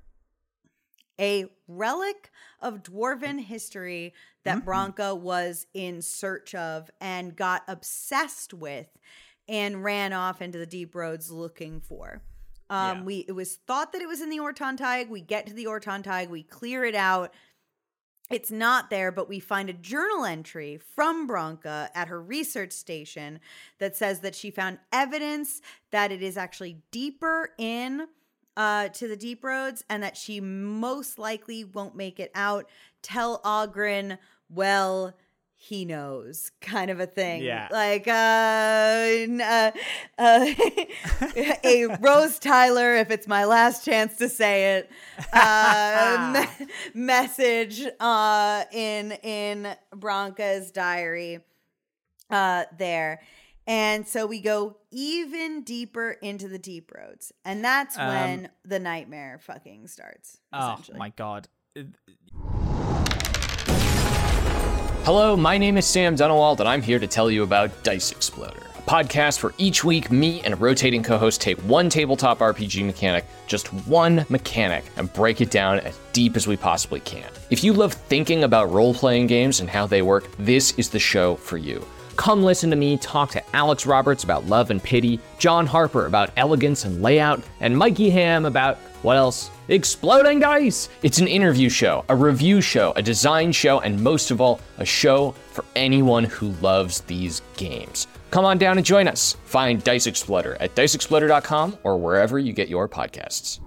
a relic of Dwarven history that Mhm. Bronco was in search of and got obsessed with and ran off into the deep roads looking for. Um, Yeah. We it was thought that it was in the Orton Tig. We get to the Orton Tig. We clear it out. It's not there, but we find a journal entry from Bronca at her research station that says that she found evidence that it is actually deeper in uh, to the deep roads and that she most likely won't make it out. Tell Ogren, well, he knows, kind of a thing. Yeah. Like uh, n- uh, uh, a Rose Tyler, if it's my last chance to say it, uh, me- message uh, in in Bronca's diary uh, there. And so we go even deeper into the deep roads. And that's Um, when the nightmare fucking starts, Oh essentially. my god. Hello, my name is Sam Dunewald, and I'm here to tell you about Dice Exploder, a podcast where each week me and a rotating co-host take one tabletop R P G mechanic, just one mechanic, and break it down as deep as we possibly can. If you love thinking about role-playing games and how they work, this is the show for you. Come listen to me talk to Alex Roberts about Love and Pity, John Harper about elegance and layout, and Mikey Ham about, what else? Exploding Dice! It's an interview show, a review show, a design show, and most of all, a show for anyone who loves these games. Come on down and join us. Find Dice Exploder at dice exploder dot com or wherever you get your podcasts.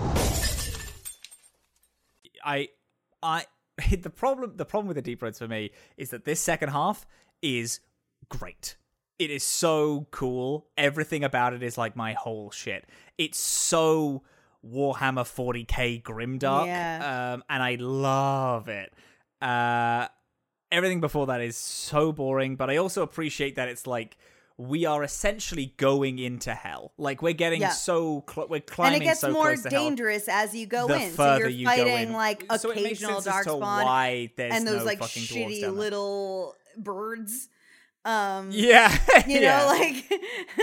I I the problem the problem with the Deep Roads for me is that this second half is great. It is so cool. Everything about it is like my whole shit. It's so Warhammer forty K grimdark, Yeah. um, and I love it. Uh, everything before that is so boring, but I also appreciate that it's like we are essentially going into hell. Like we're getting Yeah. so cl- we're climbing And it gets so more close to hell. dangerous as you go The in. So further you're you go fighting in. like So it makes occasional sense as to darkspawn why there's and those no like fucking dwarves shitty down there. little birds. Um, Yeah, you yeah. know, like,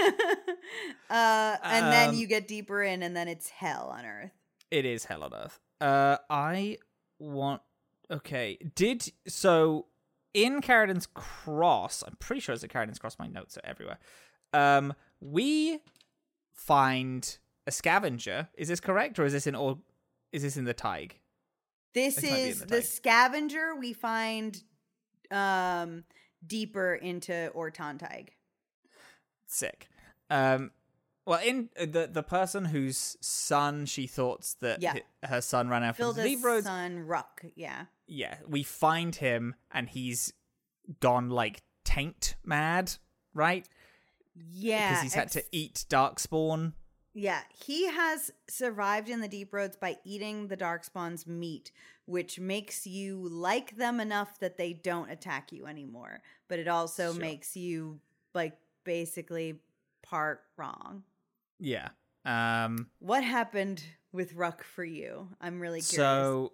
uh, and then Um, you get deeper in, and then it's hell on Earth. It is hell on earth. Uh, I want. Okay, did so in Carradon's Cross? I'm pretty sure it's at Carradon's Cross. My notes are everywhere. Um, we find a scavenger. Is this correct, or is this in all? Is this in the Tig? This This might be in is the the Tig. scavenger we find um deeper into Ortontig. Sick. Um, well, in uh, the the person whose son she thought that Yeah. hi- her son ran out from the Filda's Deep Roads. son, Ruck. Yeah. Yeah, we find him and he's gone like taint mad, right? Yeah. Because he's had ex- to eat Darkspawn. Yeah, he has survived in the Deep Roads by eating the Darkspawn's meat, which makes you like them enough that they don't attack you anymore. But it also Sure. makes you like basically part wrong. Yeah. Um. What happened with Ruck for you? I'm really curious. So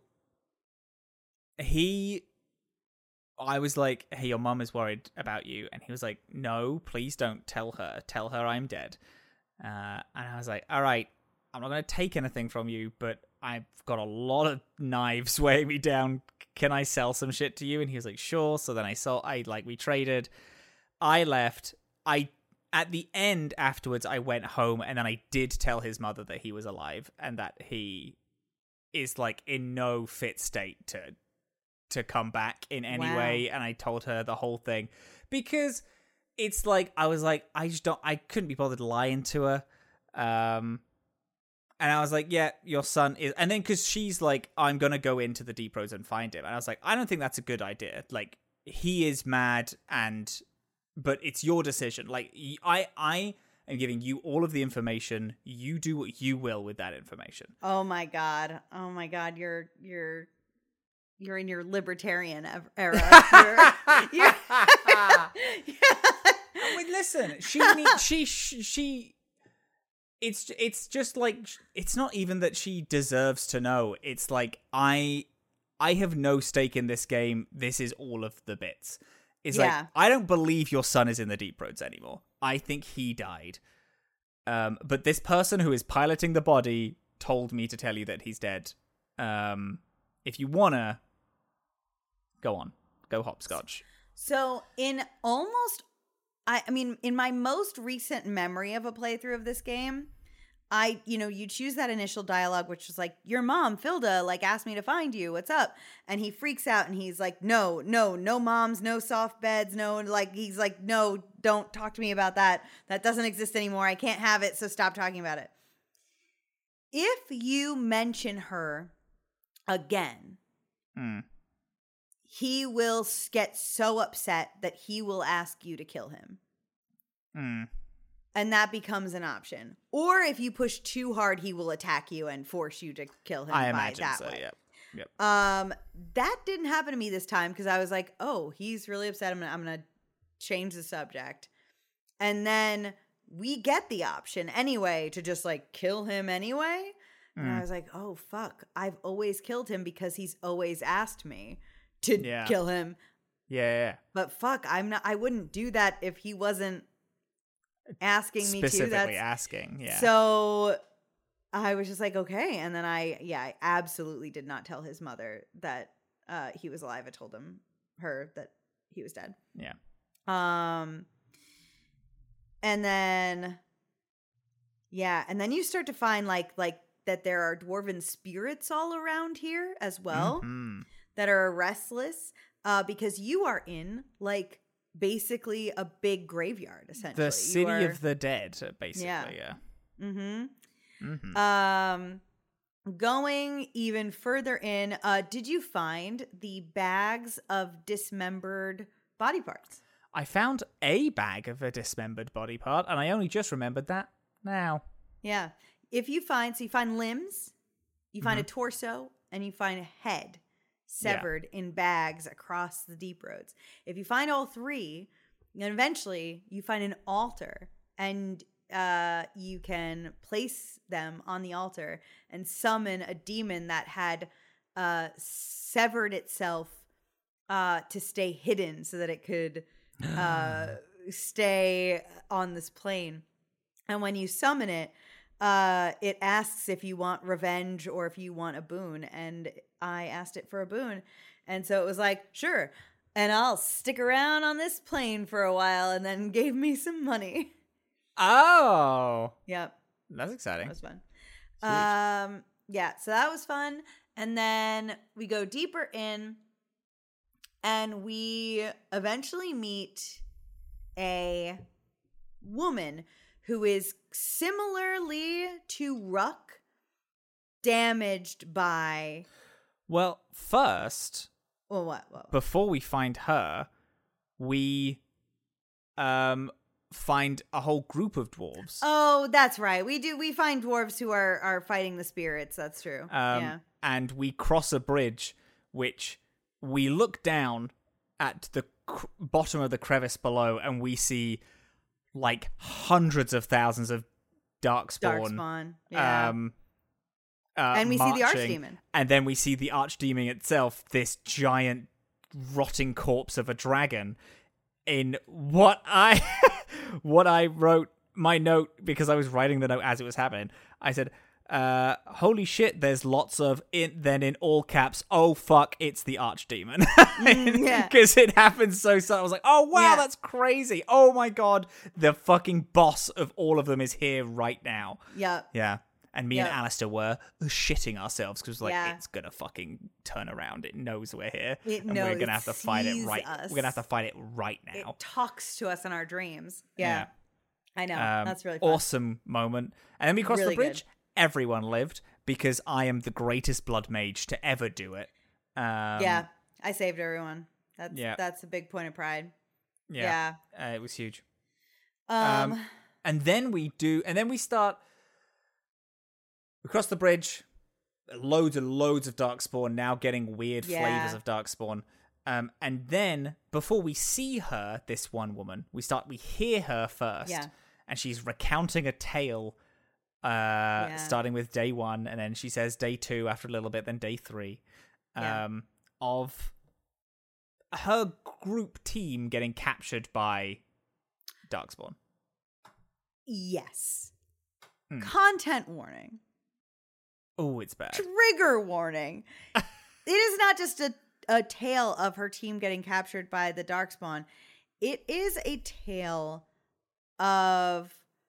he, I was like, "Hey, your mum is worried about you," and he was like, "No, please don't tell her. Tell her I'm dead." Uh, and I was like, "All right, I'm not gonna take anything from you, but I've got a lot of knives weighing me down. Can I sell some shit to you?" And he was like, "Sure." So then I sold. I like we traded. I left. I at the end afterwards, I went home and then I did tell his mother that he was alive and that he is like in no fit state to to come back in any Wow. way. And I told her the whole thing because it's like I was like I just don't I couldn't be bothered lying to her. Um, and I was like, yeah, your son is. And then because she's like, I'm gonna go into the Deep Roads and find him, and I was like, I don't think that's a good idea. Like he is mad and. But it's your decision. Like y- I, I am giving you all of the information. You do what you will with that information. Oh my god. Oh my god, you're you're you're in your libertarian ev- era. You're, you're I mean, listen, she need, she she she. It's it's just like it's not even that she deserves to know. It's like I I have no stake in this game. This is all of the bits. It's Yeah. like, I don't believe your son is in the Deep Roads anymore. I think he died. Um, but this person who is piloting the body told me to tell you that he's dead. Um, if you wanna, go on. Go hopscotch. So in almost I I mean in my most recent memory of a playthrough of this game, I, you know, you choose that initial dialogue, which was like, your mom, Filda, like, asked me to find you. What's up? And he freaks out and he's like, no, no, no moms, no soft beds, no, like, he's like, no, don't talk to me about that. That doesn't exist anymore. I can't have it, so stop talking about it. If you mention her again, Hmm. he will s- get so upset that he will ask you to kill him. Hmm. And that becomes an option. Or if you push too hard, he will attack you and force you to kill him I by imagine that so, way. yep. Yep. Um, that didn't happen to me this time because I was like, oh, he's really upset. I'm gonna, I'm gonna change the subject. And then we get the option anyway to just like kill him anyway. And I Mm. was like, oh, fuck. I've always killed him because he's always asked me to Yeah. kill him. Yeah, yeah, yeah. But fuck, I'm not, I wouldn't do that if he wasn't asking me to. Specifically That's asking, yeah. So I was just like, okay. And then I, yeah, I absolutely did not tell his mother that uh, he was alive. I told him, her, that he was dead. Yeah. Um, and then, yeah, and then you start to find like, like that there are dwarven spirits all around here as well Mhm. that are restless uh, because you are in like basically a big graveyard, essentially. The city You are, of the dead, basically, Yeah. yeah. Mm-hmm. Mhm. Um, going even further in, uh, did you find the bags of dismembered body parts? I found a bag of a dismembered body part, and I only just remembered that now. Yeah. If you find, so you find limbs, you find a torso, and you find a head severed in bags across the Deep Roads. If you find all three, And eventually, you find an altar, and uh, you can place them on the altar and summon a demon that had uh, severed itself uh, to stay hidden so that it could uh, stay on this plane. And when you summon it, uh, it asks if you want revenge or if you want a boon. And I asked it for a boon. And so it was like, sure. And I'll stick around on this plane for a while, and then gave me some money. Oh. Yep. That's exciting. That was fun. Um, yeah, so that was fun. And then we go deeper in, and we eventually meet a woman who is similarly to Ruck, damaged by... Well, first... Well, what, what? Before we find her, we um find a whole group of dwarves. Oh, that's right. We do. We find dwarves who are are fighting the spirits. That's true. Um, yeah. And we cross a bridge, which we look down at the cr- bottom of the crevice below, and we see like hundreds of thousands of darkspawn. Darkspawn. Yeah. Um, Uh, and we marching, see the archdemon. And then we see the archdemon itself, this giant rotting corpse of a dragon. In what I what I wrote, my note, because I was writing the note as it was happening, I said, uh, holy shit, there's lots of, in, then in all caps, oh fuck, it's the archdemon. Mm, yeah. Because it happened so sudden. I was like, oh wow, Yeah. that's crazy. Oh my god, the fucking boss of all of them is here right now. Yep. Yeah. And me Yep. and Alistair were shitting ourselves because like Yeah. it's gonna fucking turn around. It knows we're here, It and knows, we're gonna have to fight it sees right. us. We're gonna have to fight it right now. It talks to us in our dreams. Yeah. I know. Um, That's really fun. awesome moment. And then we cross Really the bridge. Everyone lived because I am the greatest blood mage to ever do it. Um, yeah. I saved everyone. That's yeah. that's a big point of pride. yeah, Yeah. Uh, it was huge. Um, Um, And then we do, and then we start. We cross the bridge. Loads and loads of darkspawn, now getting weird Yeah. flavors of darkspawn. Um, and then before we see her, this one woman, we start. We hear her first, Yeah. and she's recounting a tale. Uh, starting with day one, and then she says day two after a little bit, then day three, um, Yeah. of her group team getting captured by darkspawn. yes. Hmm. Content warning. Oh, it's bad. Trigger warning. It is not just a, a tale of her team getting captured by the Darkspawn. It is a tale of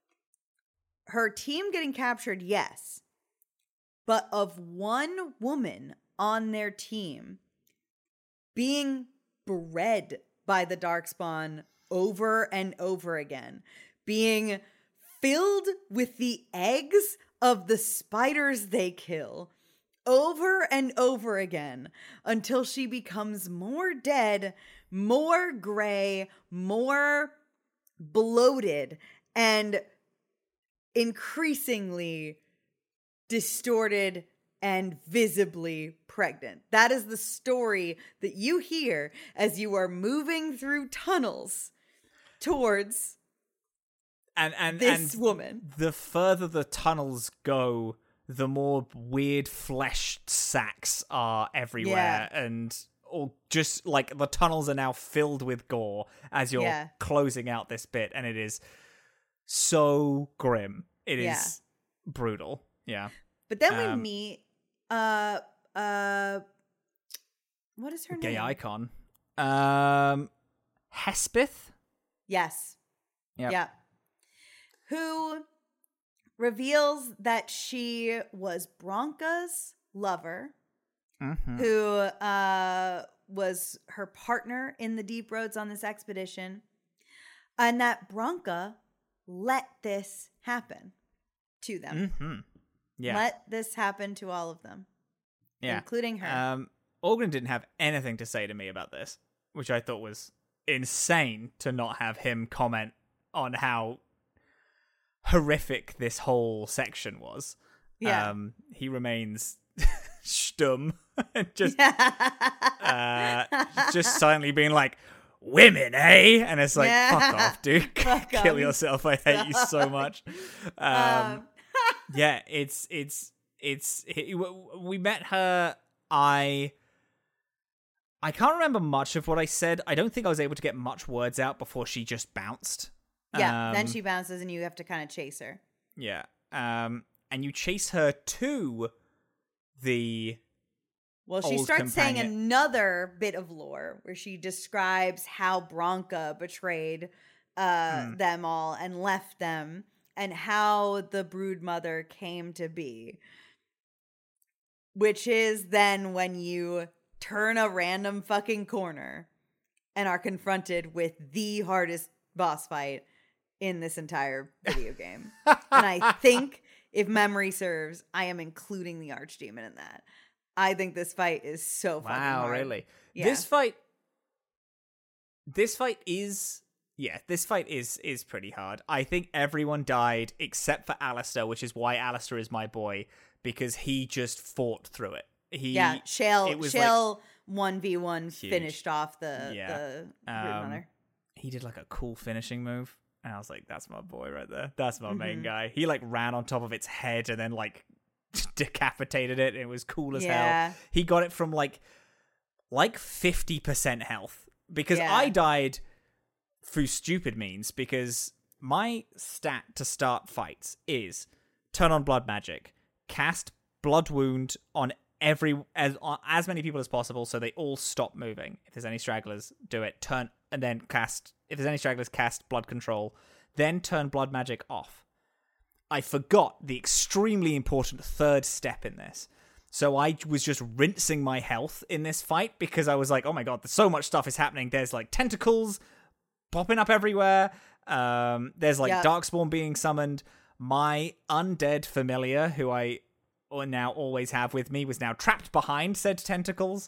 her team getting captured, yes, but of one woman on their team being bred by the Darkspawn over and over again, being filled with the eggs of the spiders they kill over and over again until she becomes more dead, more gray, more bloated, and increasingly distorted and visibly pregnant. That is the story that you hear as you are moving through tunnels towards And and this and woman. the further the tunnels go, the more weird fleshed sacks are everywhere, and or just like the tunnels are now filled with gore as you're Yeah. closing out this bit, and it is so grim. It is Yeah. brutal. Yeah. But then we Um, meet uh uh what is her Gay name? icon. Um Hespith? Yes. Yep. Yeah. Who reveals that she was Bronca's lover, Mm-hmm. who uh was her partner in the deep roads on this expedition, and that Bronca let this happen to them. Mm-hmm. Yeah. Let this happen to all of them, yeah. including her. Um, Organ didn't have anything to say to me about this, which I thought was insane to not have him comment on how horrific this whole section was. Yeah. Um, he remains stum and just uh, just silently being like, women, eh? And it's like, Yeah. fuck off, dude. Fuck Kill off. yourself. I hate you so much. Um, Um, yeah, it's it's it's it, we met her. I I can't remember much of what I said. I don't think I was able to get much words out before she just bounced. yeah, Um, then she bounces and you have to kind of chase her. Yeah. Um, and you chase her to the Well, she old starts saying companion. another bit of lore where she describes how Bronca betrayed uh, Hmm. them all and left them, and how the brood mother came to be. Which is then when you turn a random fucking corner and are confronted with the hardest boss fight in this entire video game. And I think, if memory serves, I am including the Archdemon in that. I think this fight is so fucking Wow, hard. really? Yeah. This fight This fight is yeah, this fight is is pretty hard. I think everyone died except for Alistair, which is why Alistair is my boy, because he just fought through it. He Yeah, Shale it was Shale one v one Huge. finished off the Yeah. the brood Um, mother. he did like a cool finishing move, and I was like, that's my boy right there. That's my main Mhm. guy. He like ran on top of its head and then like decapitated it. And it was cool as Yeah. hell. He got it from like like fifty percent health, because Yeah. I died through stupid means, because my stat to start fights is turn on blood magic, cast blood wound on every as on as many people as possible so they all stop moving. If there's any stragglers, do it. Turn and then cast if there's any stragglers, cast blood control, then turn blood magic off. I forgot the extremely important third step in this. So I was just rinsing my health in this fight because I was like, oh my god, there's so much stuff is happening. There's like tentacles popping up everywhere. Um, there's like Yep. Darkspawn being summoned. My undead familiar, who I now always have with me, was now trapped behind said tentacles.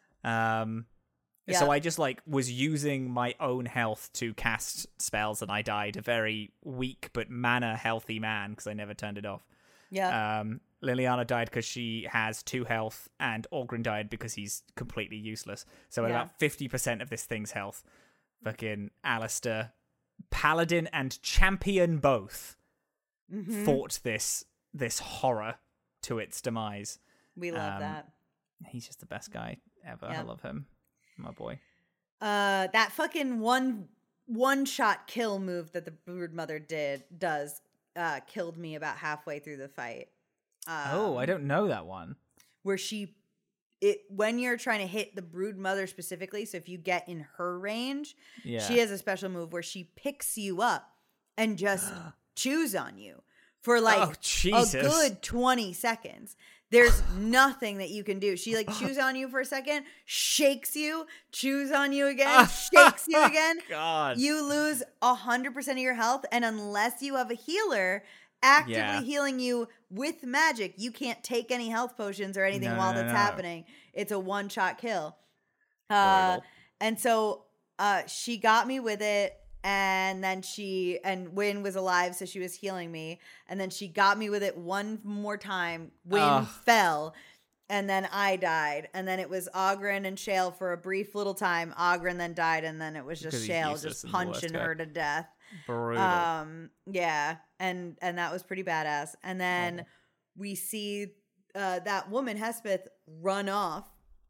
Um, Yep. So I just like was using my own health to cast spells, and I died a very weak but mana healthy man because I never turned it off. Yeah. Um, Liliana died because she has two health, and Orgrin died because he's completely useless. So at Yeah. about fifty percent of this thing's health, fucking Alistair, Paladin and Champion both Mhm. fought this this horror to its demise. We love um, that. He's just the best guy ever. I Yep. love him. My boy. Uh, that fucking one one shot kill move that the brood mother did does uh killed me about halfway through the fight. Um, oh, I don't know that one. Where she, it when you're trying to hit the brood mother specifically. So if you get in her range, Yeah. she has a special move where she picks you up and just chews on you for like Oh, Jesus. a good twenty seconds. There's nothing that you can do. She like chews on you for a second, shakes you, chews on you again, shakes you again. God. You lose one hundred percent of your health, and unless you have a healer actively Yeah. healing you with magic, you can't take any health potions or anything No, while no, that's no. happening. It's a one-shot kill. Uh, Brutal. and so uh, she got me with it, and then she, and Wynn was alive, so she was healing me, and then she got me with it one more time. Wynn Ugh. fell, and then I died, and then it was Ogren and Shale for a brief little time. Ogren then died, and then it was Because just he's Shale useless just and the worst punching guy. her to death. Brutal. Um, yeah, and and that was pretty badass. And then Oh. we see uh, that woman Hespeth run off.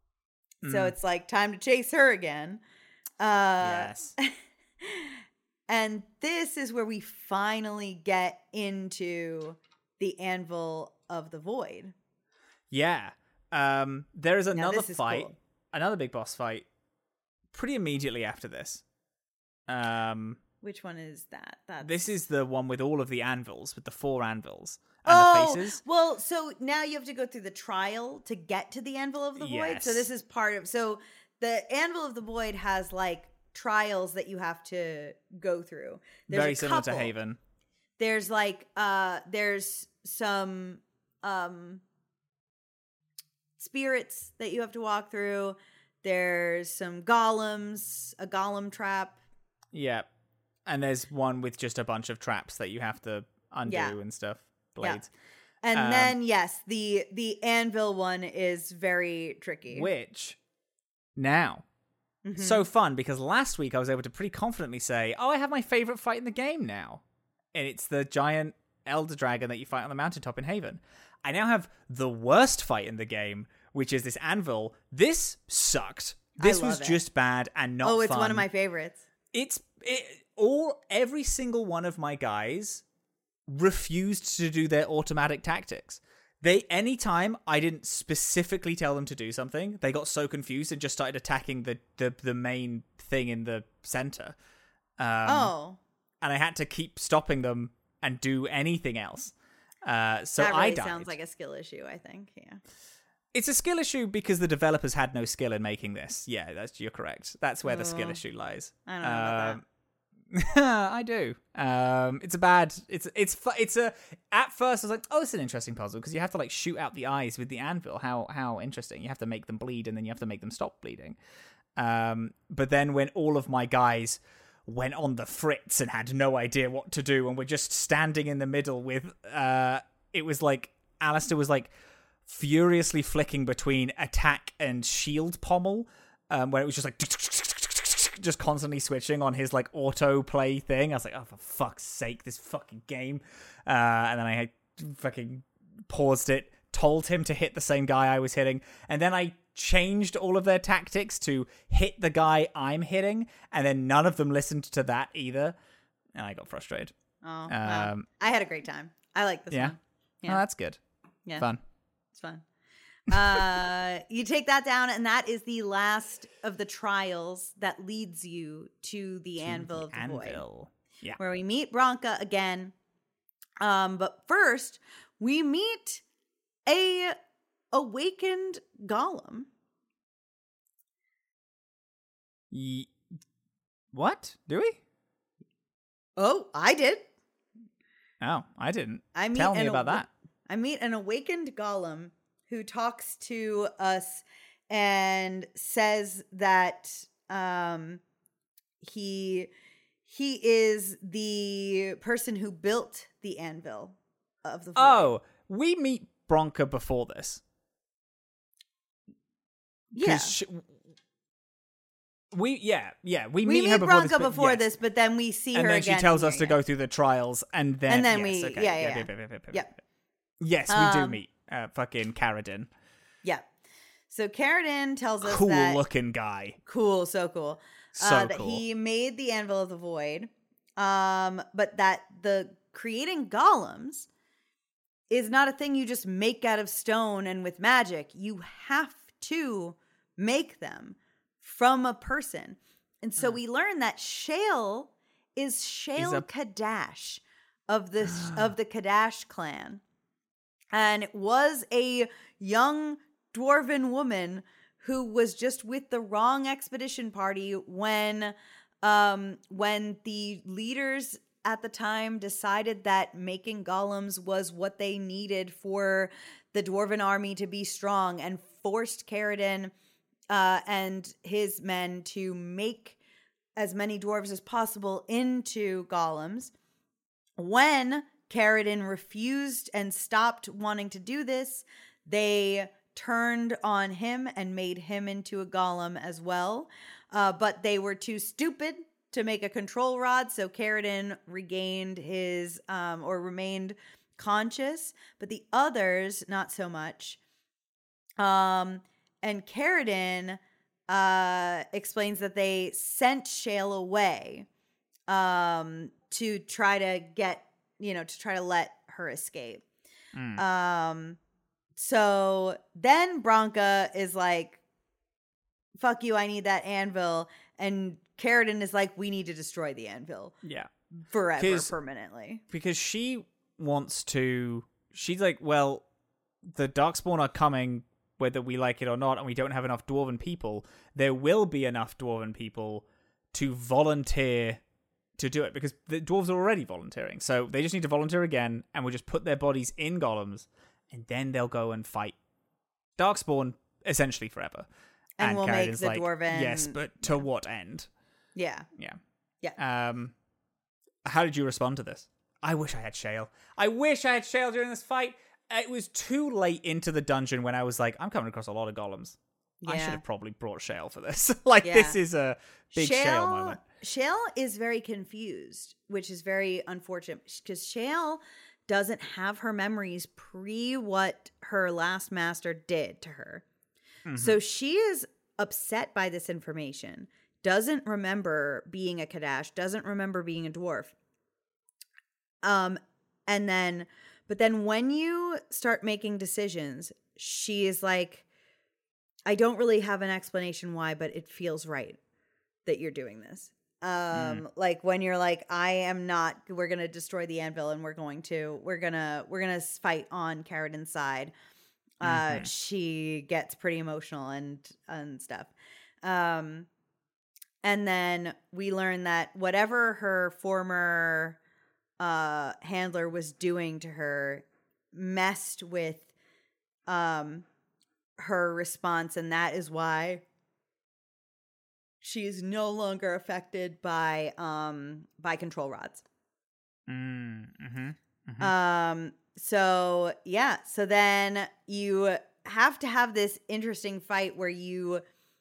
So Mm. it's like time to chase her again. Uh, yes. and this is where we finally get into the Anvil of the Void. Yeah. Um, there is Now, another this is fight, cool. another big boss fight, pretty immediately after this. Um, Which one is that? That's... this is the one with all of the anvils, with the four anvils and Oh, the faces. well, so now you have to go through the trial to get to the Anvil of the Void. So Yes. this is part of, so the Anvil of the Void has like trials that you have to go through. There's Very a similar couple. to Haven. There's like, uh, there's some, um, spirits that you have to walk through. There's some golems, a golem trap. Yeah. And there's one with just a bunch of traps that you have to undo Yeah. and stuff. Blades. And Um, then, yes, the the anvil one is very tricky. Which, now, Mm-hmm. so fun because last week I was able to pretty confidently say, oh, I have my favorite fight in the game now. And it's the giant elder dragon that you fight on the mountaintop in Haven. I now have the worst fight in the game, which is this anvil. This sucked. This was it. just bad and not fun. Oh, it's one of my favorites. It's it, all every single one of my guys refused to do their automatic tactics. They anytime I didn't specifically tell them to do something, they got so confused and just started attacking the the, the main thing in the center. Um, oh, and I had to keep stopping them and do anything else. Uh, so that really I died. Sounds like a skill issue. I think, yeah. It's a skill issue because the developers had no skill in making this. Yeah, that's you're correct. That's where the skill Oh. issue lies. I don't know about Um, I do. Um, it's a bad. It's it's fu- it's a. At first, I was like, "Oh, this is an interesting puzzle," because you have to like shoot out the eyes with the anvil. How how interesting! You have to make them bleed, and then you have to make them stop bleeding. Um, but then when all of my guys went on the fritz and had no idea what to do, and were just standing in the middle with, uh, it was like Alistair was like furiously flicking between attack and shield pommel, um, where it was just like. Just constantly switching on his like auto play thing. I was like, oh, for fuck's sake, this fucking game. Uh, and then I had fucking paused it, told him to hit the same guy I was hitting, and then I changed all of their tactics to hit the guy I'm hitting, and then none of them listened to that either, and I got frustrated. Oh, wow. Um, I had a great time. I like this yeah? one. Yeah, oh, that's good. Yeah, Fun. it's fun. uh, you take that down, and that is the last of the trials that leads you to the To Anvil the of the Void, Anvil. Yeah. where we meet Bronca again. Um, but first, we meet a awakened golem. Ye- what? Do we? Oh, I did. Oh, I didn't. I meet Tell me an about awa- that. I meet an awakened golem who talks to us and says that um, he he is the person who built the anvil of the void. Oh, we meet Bronca before this. yeah. She, we yeah yeah we, We meet, meet her before Bronca this, but before yes. this, but then we see and her then again. she tells here, us to yeah. go through the trials, and then And then yes, we- okay. yeah, yeah, Yep, yeah. yep, yep, yep, yep, Yep. yes, we do Um, meet uh, fucking Karadin. Yeah. So Karadin tells us Cool that looking guy, cool, so cool. so uh, that cool. he made the Anvil of the Void, um, but that the creating golems is not a thing you just make out of stone and with magic. You have to make them from a person. And so Mm. we learn that Shale is Shale a- Kadash of this of the Kadash clan. And it was a young dwarven woman who was just with the wrong expedition party when um when the leaders at the time decided that making golems was what they needed for the dwarven army to be strong, and forced Karadin uh, and his men to make as many dwarves as possible into golems. When Karadin refused and stopped wanting to do this, they turned on him and made him into a golem as well. Uh, but they were too stupid to make a control rod, so Karadin regained his, um, or remained conscious, but the others, not so much. Um, and Karadin uh, explains that they sent Shale away um, to try to get, you know, to try to let her escape. Mm. Um, so then Bronca is like, fuck you, I need that anvil. And Karadin is like, we need to destroy the anvil yeah, forever, 'Cause- permanently. because she wants to. She's like, well, the Darkspawn are coming whether we like it or not, and we don't have enough dwarven people. There will be enough dwarven people to volunteer to do it, because the dwarves are already volunteering. So they just need to volunteer again, and we'll just put their bodies in golems, and then they'll go and fight Darkspawn essentially forever. And we'll make Karadin's the like, dwarven- yes, but to what end? Yeah. Yeah. Yeah. Um, how did you respond to this? I wish I had Shale. I wish I had Shale during this fight. It was too late into the dungeon when I was like, I'm coming across a lot of golems. I Yeah. should have probably brought Shale for this. like, Yeah. this is a big Shale, Shale moment. Shale is very confused, which is very unfortunate because Shale doesn't have her memories pre what her last master did to her. Mm-hmm. So she is upset by this information, doesn't remember being a Kadash, doesn't remember being a dwarf. Um, and then, but then when you start making decisions, she is like, I don't really have an explanation why, but it feels right that you're doing this. Um, mm. Like when you're like, I am not, we're going to destroy the anvil and we're going to, we're going to, we're going to fight on Karadin's side. Uh, mm-hmm. She gets pretty emotional and, and stuff. Um, and then we learn that whatever her former, uh, handler was doing to her messed with, um, her response, and that is why she is no longer affected by um by control rods. Mm, mm-hmm, mm-hmm. Um so yeah, so then you have to have this interesting fight where you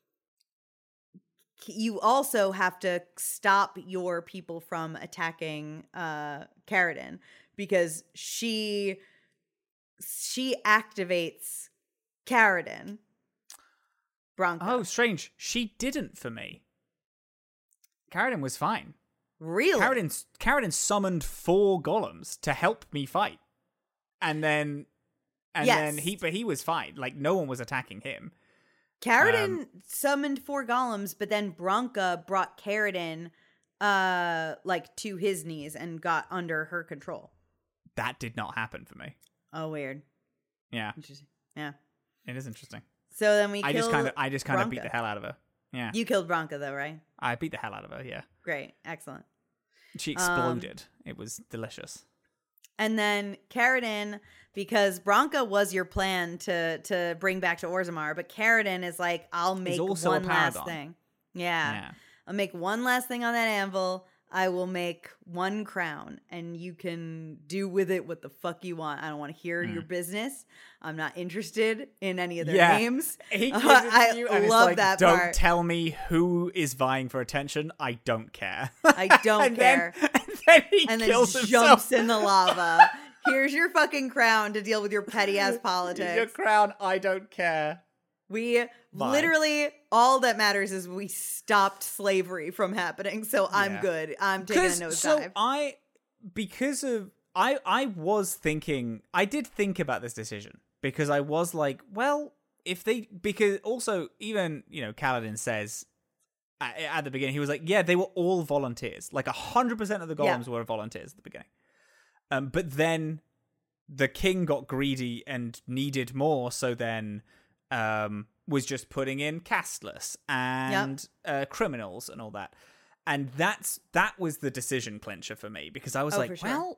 you also have to stop your people from attacking uh Karadin because she she activates Karadin. Branka. Oh, strange. She didn't for me. Karadin was fine. Really? Karadin, Karadin summoned four golems to help me fight. And then and yes. then he but he was fine. Like no one was attacking him. Karadin um, summoned four golems, but then Branka brought Karadin uh like to his knees and got under her control. That did not happen for me. Oh, weird. Yeah. Interesting. Yeah. It is interesting. So then we I kill just kind of I just kind of Branka. beat the hell out of her. Yeah. You killed Branka though, right? I beat the hell out of her, yeah. Great. Excellent. She exploded. Um, it was delicious. And then Karadin, because Branka was your plan to to bring back to Orzammar, but Karadin is like, I'll make one last thing. Yeah. yeah. I'll make one last thing on that anvil. I will make one crown, and you can do with it what the fuck you want. I don't want to hear mm. your business. I'm not interested in any of their yeah. names. He uh, I love like, that don't part. Don't tell me who is vying for attention. I don't care. I don't and care. Then, and then he and kills then himself. jumps in the lava. Here's your fucking crown to deal with your petty ass politics. Your crown. I don't care. We Bye. literally, all that matters is we stopped slavery from happening. So I'm yeah. good. I'm taking a nosedive. So I, because of, I, I was thinking, I did think about this decision because I was like, well, if they, because also even, you know, Kaladin says at, at the beginning, he was like, yeah, they were all volunteers. Like one hundred percent of the golems yeah. were volunteers at the beginning. Um, but then the king got greedy and needed more. So then, Um, was just putting in casteless and yep. uh, criminals and all that, and that's that was the decision clincher for me because I was oh, like, sure. well,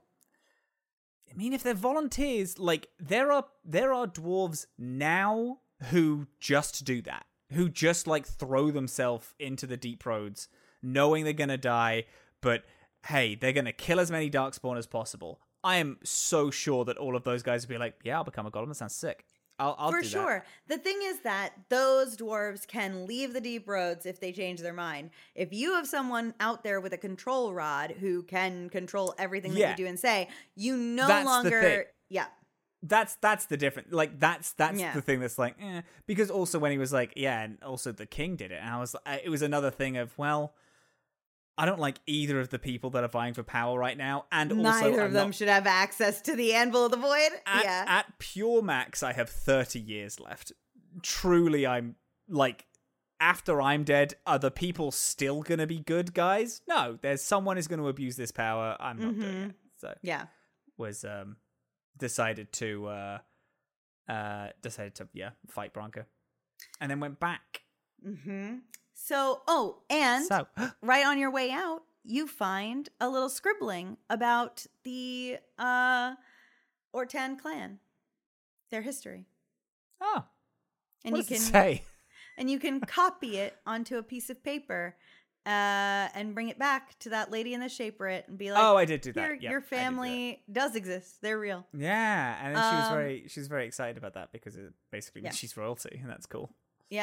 I mean, if they're volunteers, like there are there are dwarves now who just do that, who just like throw themselves into the deep roads, knowing they're gonna die, but hey, they're gonna kill as many darkspawn as possible. I am so sure that all of those guys would be like, yeah, I'll become a golem. That sounds sick. I'll, I'll For do sure. That. The thing is that those dwarves can leave the deep roads if they change their mind. If you have someone out there with a control rod who can control everything yeah. that you do and say, you no that's longer, yeah. That's that's the difference. Like that's that's yeah. the thing that's like, eh. Because also when he was like, yeah, and also the king did it, and I was, it was another thing of, well, I don't like either of the people that are vying for power right now, and also neither I'm of them not, should have access to the Anvil of the Void. At, yeah. At pure max, I have thirty years left. Truly, I'm like, after I'm dead, are the people still gonna be good guys? No, there's someone who's gonna abuse this power. I'm not mm-hmm. doing it. So yeah, was um decided to uh uh decided to yeah fight Branka, and then went back. Mm-hmm. So, oh, and so. right on your way out, you find a little scribbling about the uh, Ortan clan, their history. Oh, and what you does can it say? And you can copy it onto a piece of paper uh, and bring it back to that lady in the shaperette and be like, "Oh, I did do that. Your, yep, your family does exist; they're real." Yeah, and then she was um, very she was very excited about that because it basically yeah. means she's royalty, and that's cool. Yeah.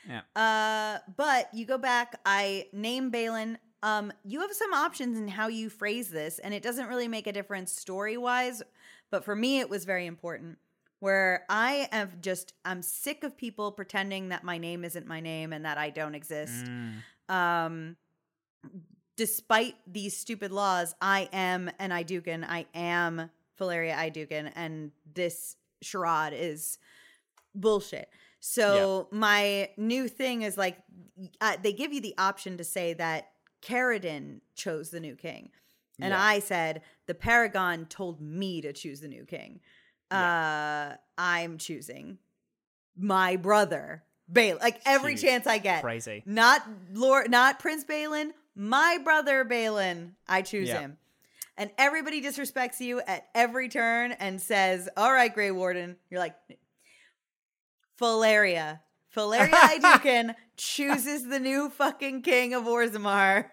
Yeah. Uh, but you go back, I name Balin. Um, you have some options in how you phrase this, and it doesn't really make a difference story-wise, but for me, it was very important. Where I am just, I'm sick of people pretending that my name isn't my name and that I don't exist. Mm. Um, despite these stupid laws, I am an Idukan. I am Valeria Idukan, and this charade is bullshit. So yeah. my new thing is like, uh, they give you the option to say that Caridin chose the new king. And yeah. I said, the Paragon told me to choose the new king. Yeah. Uh, I'm choosing my brother, Balin. Like every Huge. chance I get. Crazy. Not Lord, not Prince Balin, my brother Balin. I choose yeah. him. And everybody disrespects you at every turn and says, all right, Grey Warden. You're like, Valeria. Valeria Idukan chooses the new fucking king of Orzammar.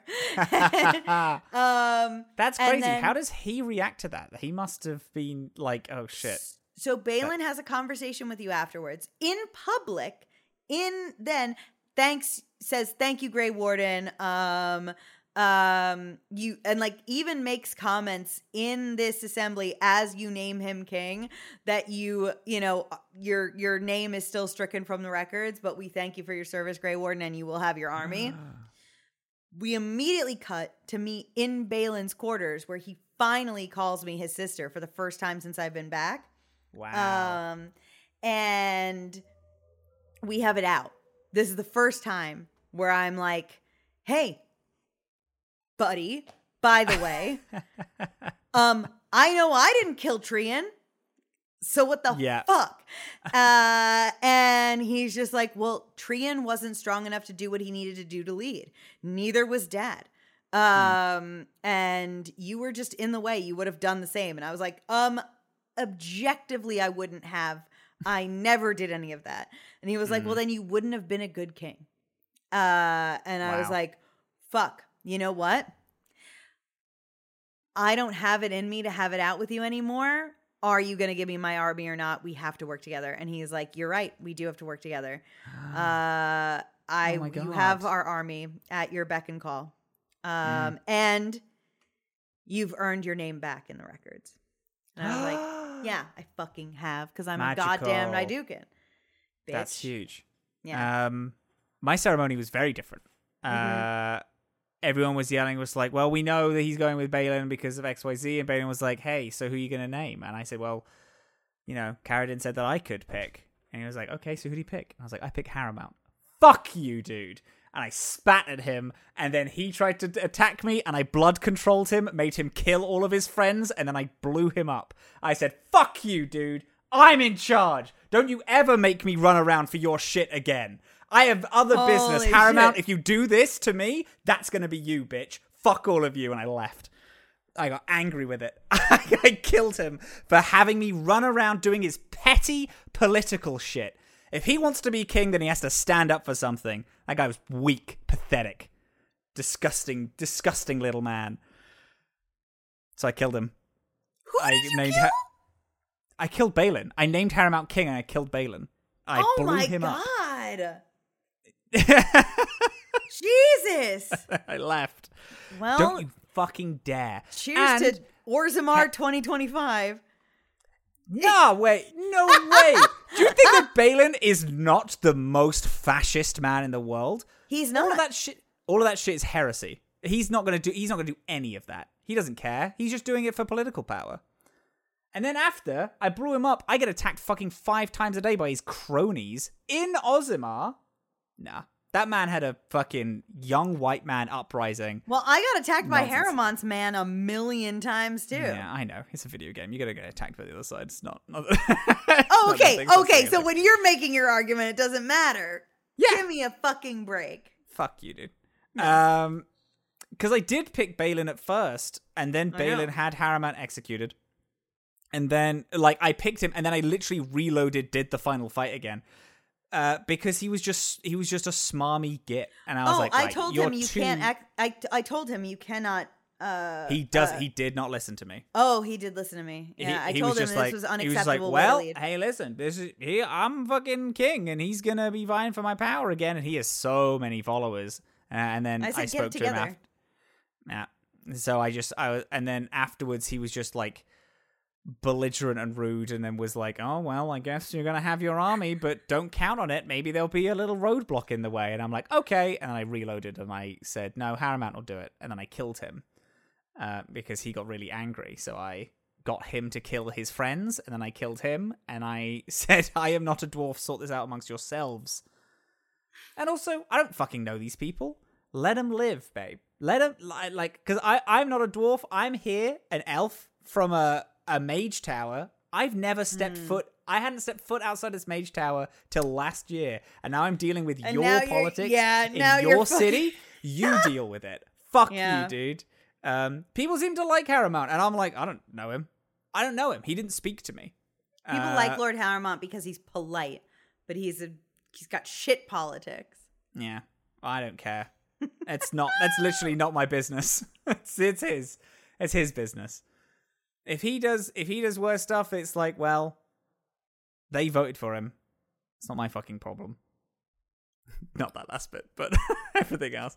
um, That's crazy. then, How does he react to that? He must have been like, oh shit. So Balin but- has a conversation with you afterwards in public. In then thanks says thank you, Grey Warden. Um, um, you and like even makes comments in this assembly as you name him king that you you know your your name is still stricken from the records, but we thank you for your service, Grey Warden, and you will have your army. We immediately cut to me in Balin's quarters where he finally calls me his sister for the first time since I've been back. Wow. Um, and we have it out. This is the first time where I'm like, hey, buddy, by the way, um, I know I didn't kill Trian. So what the yeah. fuck? Uh, and he's just like, well, Trian wasn't strong enough to do what he needed to do to lead. Neither was Dad. Um, mm. And you were just in the way. You would have done the same. And I was like, um, objectively, I wouldn't have. I never did any of that. And he was like, mm. well, then you wouldn't have been a good king. Uh, and I wow. was like, fuck, you know what? I don't have it in me to have it out with you anymore. Are you going to give me my army or not? We have to work together. And he's like, you're right. We do have to work together. Uh, I, oh you have our army at your beck and call. Um, mm. And you've earned your name back in the records. And I was like, yeah, I fucking have. Because I'm Magical. a goddamn Idukan. Bitch. That's huge. Yeah. Um, my ceremony was very different. Mm-hmm. Uh, everyone was yelling, was like, well, we know that he's going with Balin because of X Y Z. And Balin was like, hey, so who are you going to name? And I said, well, you know, Caridin said that I could pick. And he was like, okay, so who do you pick? And I was like, I pick Harrowmount. Fuck you, dude. And I spat at him. And then he tried to attack me. And I blood controlled him, made him kill all of his friends. And then I blew him up. I said, fuck you, dude. I'm in charge. Don't you ever make me run around for your shit again. I have other Holy business. Harrowmount, shit. If you do this to me, that's going to be you, bitch. Fuck all of you. And I left. I got angry with it. I killed him for having me run around doing his petty political shit. If he wants to be king, then he has to stand up for something. That guy was weak, pathetic, disgusting, disgusting little man. So I killed him. Who I did you named kill? Ha- I killed Balin. I named Harrowmount king and I killed Balin. I oh blew my him God. up. Jesus. I left. Well, don't you fucking dare. Cheers and to Orzammar ha- twenty twenty-five. No, wait. No way. Do you think that Balin is not the most fascist man in the world? He's not. All of that shit, all of that shit is heresy. He's not going to do he's not going to do any of that. He doesn't care. He's just doing it for political power. And then after I blew him up, I get attacked fucking five times a day by his cronies in Orzammar. Nah. That man had a fucking young white man uprising. Well, I got attacked Nonsense. by Harrowmont's man a million times too. Yeah, I know. It's a video game. You gotta get attacked by the other side. It's not. not oh, okay, okay. So when you're making your argument, it doesn't matter. Yeah. Give me a fucking break. Fuck you, dude. No. Um, because I did pick Balin at first, and then Balin had Harrowmount executed, and then like I picked him, and then I literally reloaded, did the final fight again. Uh, because he was just he was just a smarmy git, and I was oh, like, I right, told you're him you too... can't. Act, I I told him you cannot Uh, he does. uh, he did not listen to me. Oh, he did listen to me. He- Yeah, I he told was him just this like, was he was unacceptable. just like, well, literally. hey, listen, this is he, I'm fucking king, and he's gonna be vying for my power again, and he has so many followers. Uh, and then I I, said, "Get spoke it to him together." after. Yeah. So I just, I was, and then afterwards he was just like belligerent and rude, and then was like, oh well, I guess you're gonna have your army, but don't count on it. Maybe there'll be a little roadblock in the way. And I'm like, okay. And I reloaded and I said, no, Harrowmount will do it. And then I killed him uh, because he got really angry. So I got him to kill his friends, and then I killed him, and I said, I am not a dwarf. Sort this out amongst yourselves. And also, I don't fucking know these people. Let them live, babe. Let them, like, because I I'm not a dwarf. I'm here, an elf from a a mage tower. I've never stepped Mm. foot. I hadn't stepped foot outside this mage tower till last year, and now I'm dealing with And your now you're- politics yeah, in now your you're fucking- city. You deal with it. Fuck Yeah. you, dude. Um, people seem to like Harrowmount, and I'm like, I don't know him. I don't know him. He didn't speak to me. People Uh, like Lord Harrowmont because he's polite, but he's a he's got shit politics. Yeah, I don't care. It's not. That's literally not my business. It's it's his. It's his business. If he does, if he does worse stuff, it's like, well, they voted for him. It's not my fucking problem. Not that last bit, but everything else.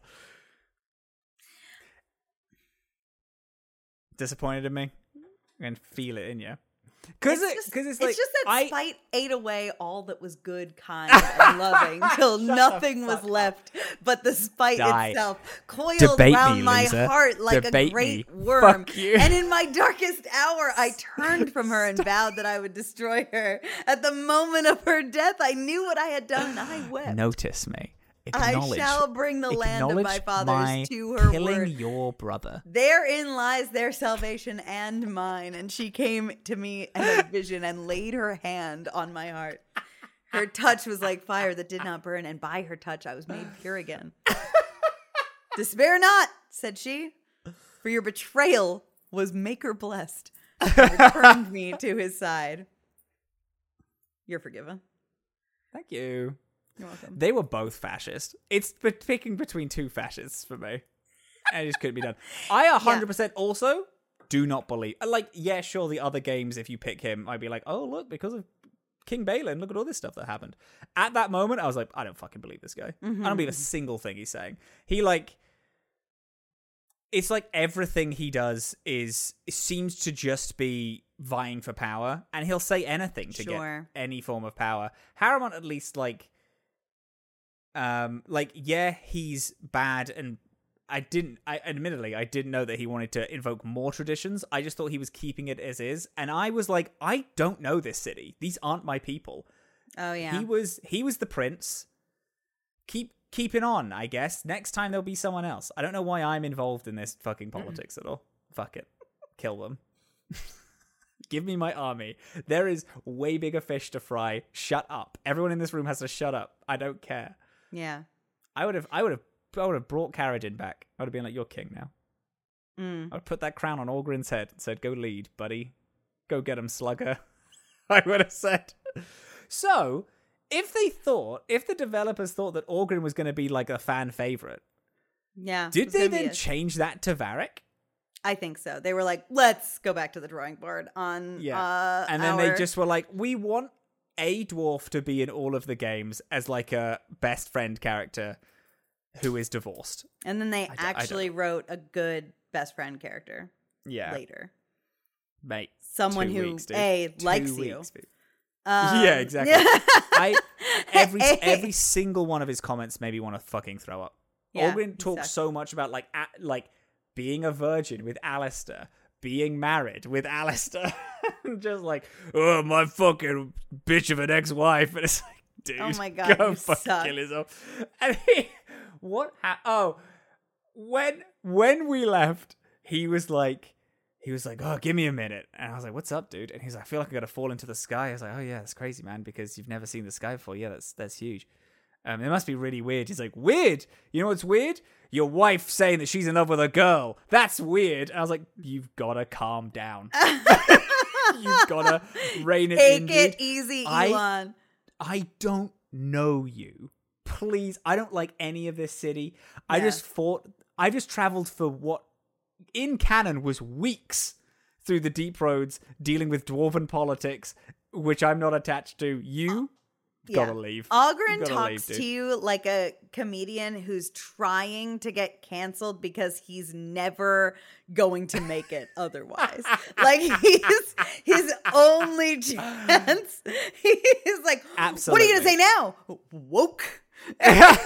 Disappointed in me? You can feel it in you. Because it, just, because it's like it's just that I, spite ate away all that was good, kind, and loving, till Shut the nothing was fuck left but the spite Die. itself, coiled Debate around me, my Lisa. heart like Debate a great me. worm. Fuck you. And in my darkest hour, I turned from her and vowed that I would destroy her. At the moment of her death, I knew what I had done, and I wept. notice me. I Acknowledge, shall bring the land of my acknowledge fathers my to her killing word. your brother. Therein lies their salvation and mine. And she came to me in a vision and laid her hand on my heart. Her touch was like fire that did not burn, and by her touch I was made pure again. Despair not, said she, for your betrayal was maker blessed. And returned me to his side. You're forgiven. Thank you. You're welcome. They were both fascist. It's be- picking between two fascists for me. And it just couldn't be done. I one hundred percent also do not believe. Like, yeah, sure, the other games, if you pick him, I'd be like, oh, look, because of King Balin, look at all this stuff that happened. At that moment, I was like, I don't fucking believe this guy. Mm-hmm. I don't believe a single thing he's saying. He, like, it's like everything he does is seems to just be vying for power, and he'll say anything to Sure. get any form of power. Harrowmont, at least, like, um, like yeah, he's bad, and I didn't. I admittedly, I didn't know that he wanted to invoke more traditions. I just thought he was keeping it as is, and I was like, I don't know this city. These aren't my people. Oh, yeah. He was he was the prince. Keep keeping on, I guess. Next time there'll be someone else. I don't know why I'm involved in this fucking politics at all. Fuck it. Kill them. Give me my army. There is way bigger fish to fry. Shut up. Everyone in this room has to shut up. I don't care. Yeah. I would have I would have I would have brought Caradin back. I would have been like, you're king now. Mm. I would put that crown on Orgrin's head and said, go lead, buddy. Go get him, slugger. I would have said. So, if they thought, if the developers thought that Orgrin was going to be like a fan favorite, Yeah. did it's they gonna be then a- change that to Varric? I think so. They were like, let's go back to the drawing board on Yeah. uh And then our- they just were like, we want a dwarf to be in all of the games as like a best friend character who is divorced. And then they I don't- I don't actually know. wrote a good best friend character Yeah. later. Mate. Someone two who weeks, dude. A Two likes you. weeks, dude. Um, Yeah, exactly. I every every single one of his comments made me want to fucking throw up. Yeah, Orgrin talks exactly. so much about like a, like being a virgin with Alistair, being married with Alistair, just like, oh, my fucking bitch of an ex-wife, and it's like, dude, Oh my God, go you fucking suck. kill yourself. And he, what? Ha- oh, when when we left, he was like. He was like, oh, give me a minute. And I was like, what's up, dude? And he's like, I feel like I gotta fall into the sky. I was like, oh yeah, that's crazy, man, because you've never seen the sky before. Yeah, that's that's huge. Um, it must be really weird. He's like, weird? You know what's weird? Your wife saying that she's in love with a girl. That's weird. And I was like, you've gotta calm down. You've gotta rein it in, Take it dude. easy, I- Elon. I don't know you. Please, I don't like any of this city. I Yeah. just fought. I just traveled for what in canon was weeks through the deep roads dealing with dwarven politics, which I'm not attached to. You gotta Yeah. leave. Ogren Gotta talks leave, dude. to you like a comedian who's trying to get canceled because he's never going to make it otherwise. Like he's his only chance. He's like, what are you gonna Absolutely. say now? Woke. that's,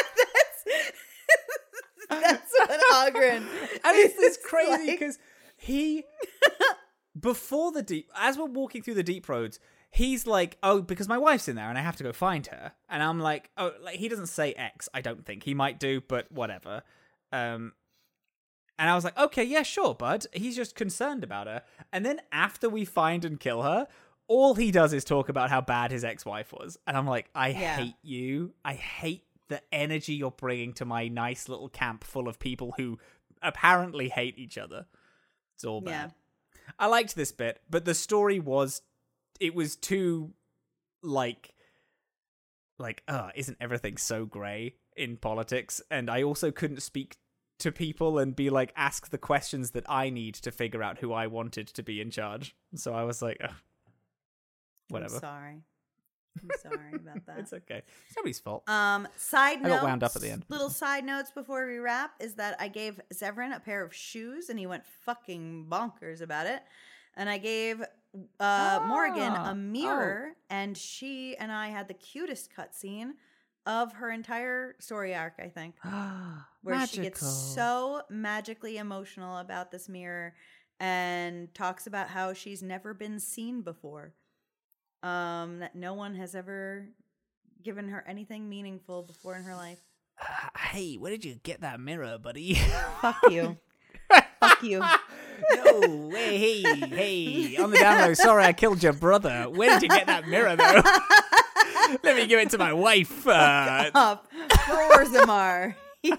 that's what Ogren. And it's, it's is crazy like. because he, before the deep, as we're walking through the deep roads, he's like, oh, because my wife's in there and I have to go find her. And I'm like, oh, like he doesn't say X, I don't think. He might do, but whatever. Um, and I was like, okay, yeah, sure, bud. He's just concerned about her. And then after we find and kill her, all he does is talk about how bad his ex-wife was. And I'm like, I Yeah. hate you. I hate the energy you're bringing to my nice little camp full of people who apparently hate each other. It's all bad. Yeah. I liked this bit, but the story was, it was too, like, like, uh, isn't everything so grey in politics? And I also couldn't speak to people and be like, ask the questions that I need to figure out who I wanted to be in charge. So I was like, ugh, whatever. I'm sorry. I'm sorry about that. It's okay. It's nobody's fault. Um, side I note. got wound up at the end. Little side notes before we wrap is that I gave Severin a pair of shoes and he went fucking bonkers about it. And I gave uh, Morrigan Ah, a mirror, and she and I had the cutest cutscene of her entire story arc, I think, where she gets Magical. so magically emotional about this mirror and talks about how she's never been seen before. Um, that no one has ever given her anything meaningful before in her life. Hey, where did you get that mirror, buddy? Fuck you. Fuck you. No, hey, hey, hey. On the down low, sorry I killed your brother. Where did you get that mirror, though? Let me give it to my wife. Uh, Up. Rorzamar.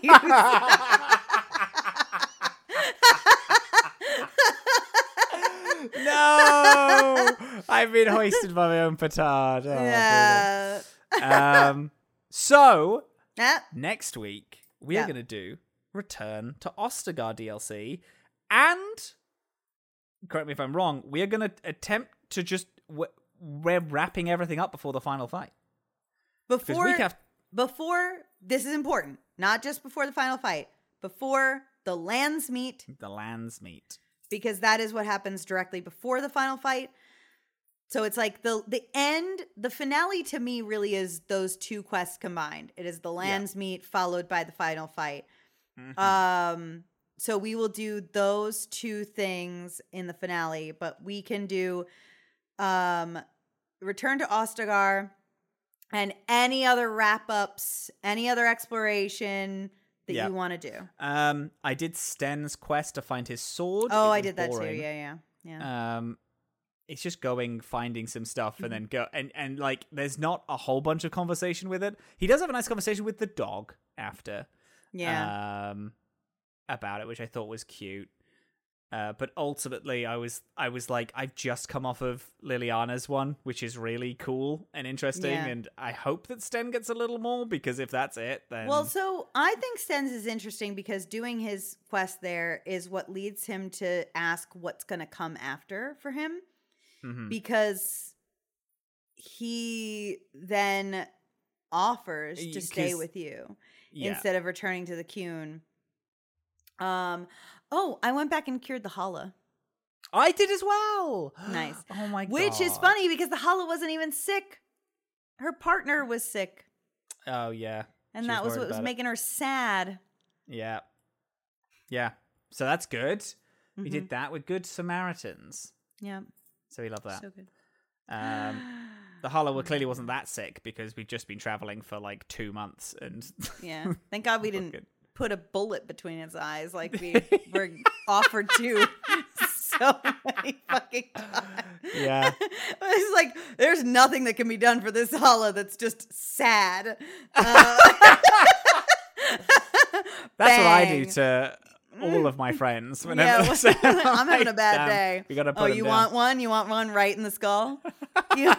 no! I've been hoisted by my own petard. Oh, Yeah. um, so, Ah, next week, we Yeah. are going to do Return to Ostagar D L C. And, correct me if I'm wrong, we are going to attempt to just... We're wrapping everything up before the final fight. Because before, we have... before, this is important. Not just before the final fight. Before the lands meet, The lands meet. because that is what happens directly before the final fight. So it's like the the end, the finale to me really is those two quests combined. It is the lands meet followed by the final fight. Mm-hmm. Um, so we will do those two things in the finale, but we can do um, Return to Ostagar and any other wrap ups, any other exploration that Yeah. you want to do. Um, I did Sten's quest to find his sword. Oh, It I was did that boring. too. Yeah, yeah, yeah. Um, it's just going, finding some stuff, Mm-hmm. and then go, and and like, there's not a whole bunch of conversation with it. He does have a nice conversation with the dog after, yeah. um, about it, which I thought was cute. Uh, but ultimately, I was I was like, I've just come off of Liliana's one, which is really cool and interesting, Yeah. and I hope that Sten gets a little more, because if that's it, then Well, so I think Sten's is interesting because doing his quest there is what leads him to ask what's going to come after for him. Mhm. Because he then offers Y- to stay 'cause- with you yeah. instead of returning to the Cune. Um. Oh, I went back and cured the Hala, I did as well. Nice. Oh my god. which is funny because the Hala wasn't even sick. Her partner was sick, Oh yeah. and She that was worried what was about it. making her sad. Yeah. Yeah. So that's good. We Mhm. did that with Good Samaritans. Yeah, So we love that. so good. Um, the Hollow clearly wasn't that sick because we'd just been traveling for like two months and Yeah. Thank God we Fucking- didn't put a bullet between his eyes like we were offered to so many fucking times. Yeah. It's like, there's nothing that can be done for this Hala that's just sad. Uh, That's what I do bang. to all of my friends whenever Yeah, they say, I'm having a like, bad "Damn, day. We gotta put Oh, 'em you down." want one? You want one right in the skull? You-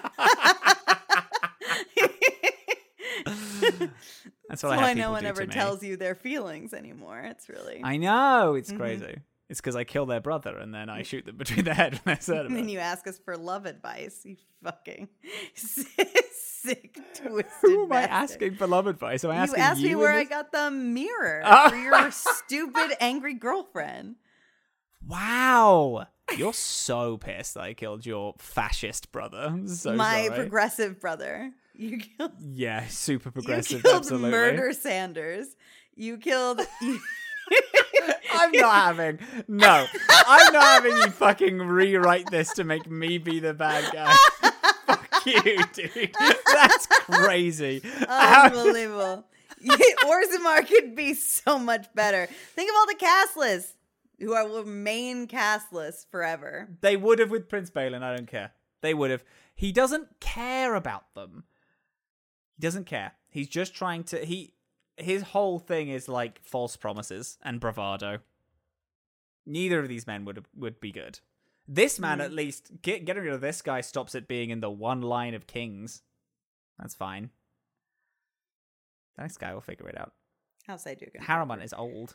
That's what That's I why have no people one do ever to me. tells you their feelings anymore. It's really I know, it's Mhm. crazy. It's because I kill their brother and then I shoot them between the head when they're certain And of then it. you ask us for love advice. You fucking sick, twisted Who am I bastard. asking for love advice? Am I You asking asked you me in where I this? got the mirror Oh. for your stupid, angry girlfriend. Wow. You're so pissed that I killed your fascist brother. I'm so My sorry. progressive brother. You killed, yeah, super you progressive. killed Absolutely. Murder Sanders. You killed. You, I'm not having. No, I'm not having you fucking rewrite this to make me be the bad guy. Fuck you, dude. That's crazy. How- Unbelievable. Orzammar could be so much better. Think of all the cast lists who are will remain castless forever. They would have with Prince Balin. I don't care. They would have. He doesn't care about them. He doesn't care. He's just trying to. He his whole thing is like false promises and bravado. Neither of these men would would be good. This man, Mm. at least, get, getting rid of this guy stops it being in the one line of kings. That's fine. The next guy will figure it out. How's I do? Harriman is old.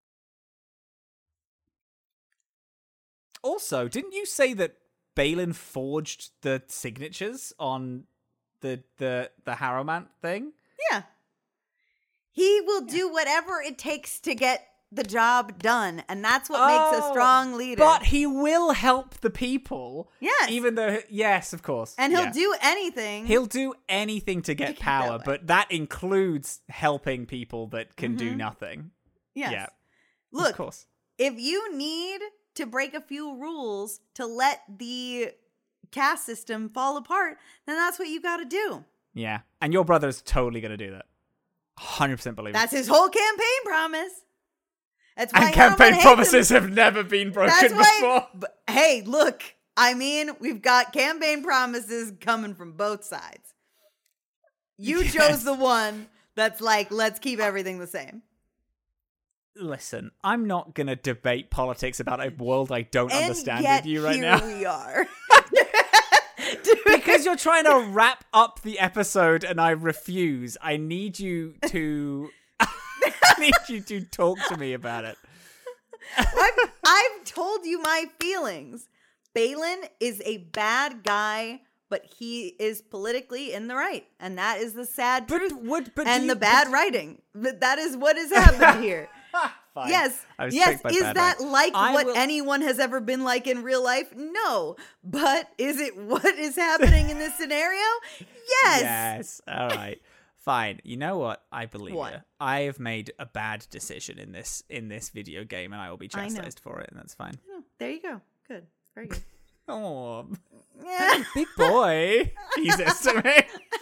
Also, didn't you say that Balin forged the signatures on the the the Harrowmant thing? Yeah. He will do whatever it takes to get the job done, and that's what makes a Oh, strong leader. But he will help the people. Yes. Even though, yes, of course. and he'll yeah. do anything. He'll do anything to get get power, that way. but that includes helping people that can do Mhm. nothing. yes. Yeah. Look, Of course. if you need to break a few rules to let the caste system fall apart, then that's what you got to do. Yeah. And your brother's totally going to do that. one hundred percent believe That's it. his whole campaign promise. That's why And campaign Hanuman hates promises him. have never been broken That's why. before. But, hey, look. I mean, we've got campaign promises coming from both sides. You Yes. chose the one that's like, let's keep everything the same. Listen, I'm not going to debate politics about a world I don't And understand yet, with you right here now. we are. Because you're trying to wrap up the episode and I refuse. I need you to I need you to talk to me about it. I've, I've told you my feelings. Balin is a bad guy, but he is politically in the right. And that is the sad But truth. would but do and you- the bad writing. But that is what has happened here. Fine. Yes. I was Yes. tricked by Is bad that writing. like I what will- anyone has ever been like in real life? No. But is it what is happening in this scenario? Yes. Yes. All right. Fine. You know what? I believe What? you. I have made a bad decision in this in this video game and I will be I know. chastised for it and that's fine. Oh, there you go. Good. Very good. Oh, Yeah. big boy. He says to me.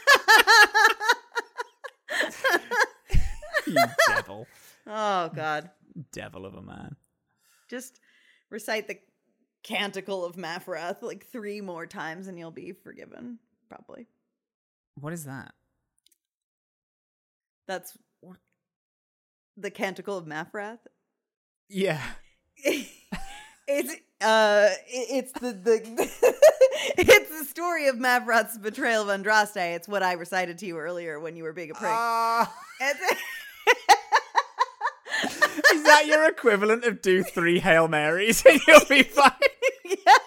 You devil. Oh, God. Devil of a man. Just recite the Canticle of Maphrath like three more times and you'll be forgiven. Probably. What is that? That's the Canticle of Maphrath. Yeah. It's uh, it- it's the the it's the story of Maphrath's betrayal of Andraste. It's what I recited to you earlier when you were being a prick. Ah. It's- Is that your equivalent of do three Hail Marys and you'll be fine? yes.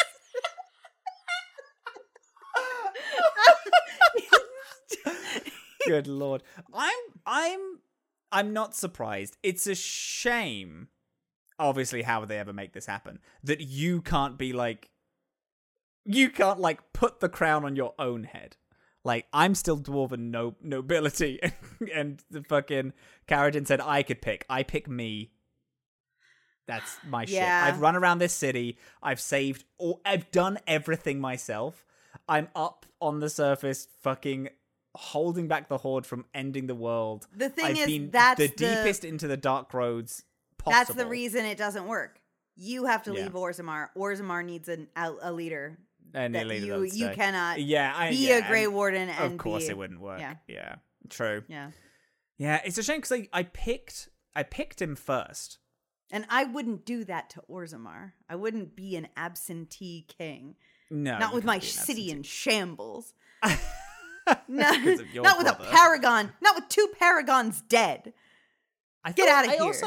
Good lord. I'm I'm I'm not surprised. It's a shame. Obviously, how would they ever make this happen? That you can't be like you can't like put the crown on your own head. Like, I'm still dwarven no nobility and the fucking Karadin said I could pick. I pick me. That's my Yeah. shit. I've run around this city. I've saved all I've done everything myself. I'm up on the surface fucking holding back the Horde from ending the world. The thing I've is, been that's the the- deepest into the dark roads possible. That's the reason it doesn't work. You have to Yeah. leave Orzammar. Orzammar needs an, a, a leader. And that a leader you that would you stay. cannot yeah, I, be yeah, a Grey and Warden and of course be, it wouldn't work. Yeah. Yeah, true. Yeah. Yeah, it's a shame because I, I picked I picked him first. And I wouldn't do that to Orzammar. I wouldn't be an absentee king. No, Not you with can't my be an city in absentee. shambles. Not, Because of your not with a brother. paragon. Not with two paragons dead. I Get thought- outta I here. also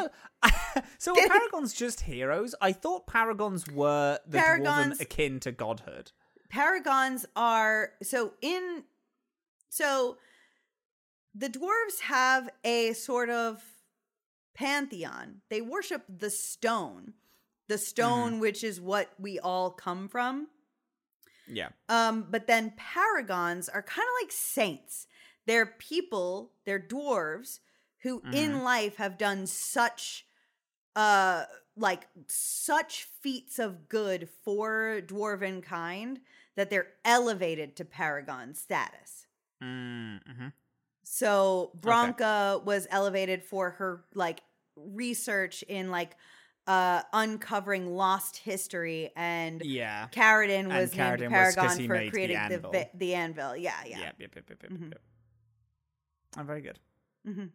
So are Paragons just heroes? I thought Paragons were the Paragons- dwarven akin to godhood. Paragons are so in so the dwarves have a sort of pantheon. They worship the stone. The stone mm-hmm. which is what we all come from. Yeah. Um but then Paragons are kind of like saints. They're people, they're dwarves who mm-hmm. in life have done such uh like such feats of good for dwarven kind that they're elevated to paragon status. Mm-hmm. So Branka okay. was elevated for her like research in like uh uncovering lost history, and yeah, Caridin was and Caridin named Paragon was for creating the anvil. the the anvil. Yeah, yeah. Yep, yep, yep, yep, yep, mm-hmm. yep. Oh, very good. Mm-hmm.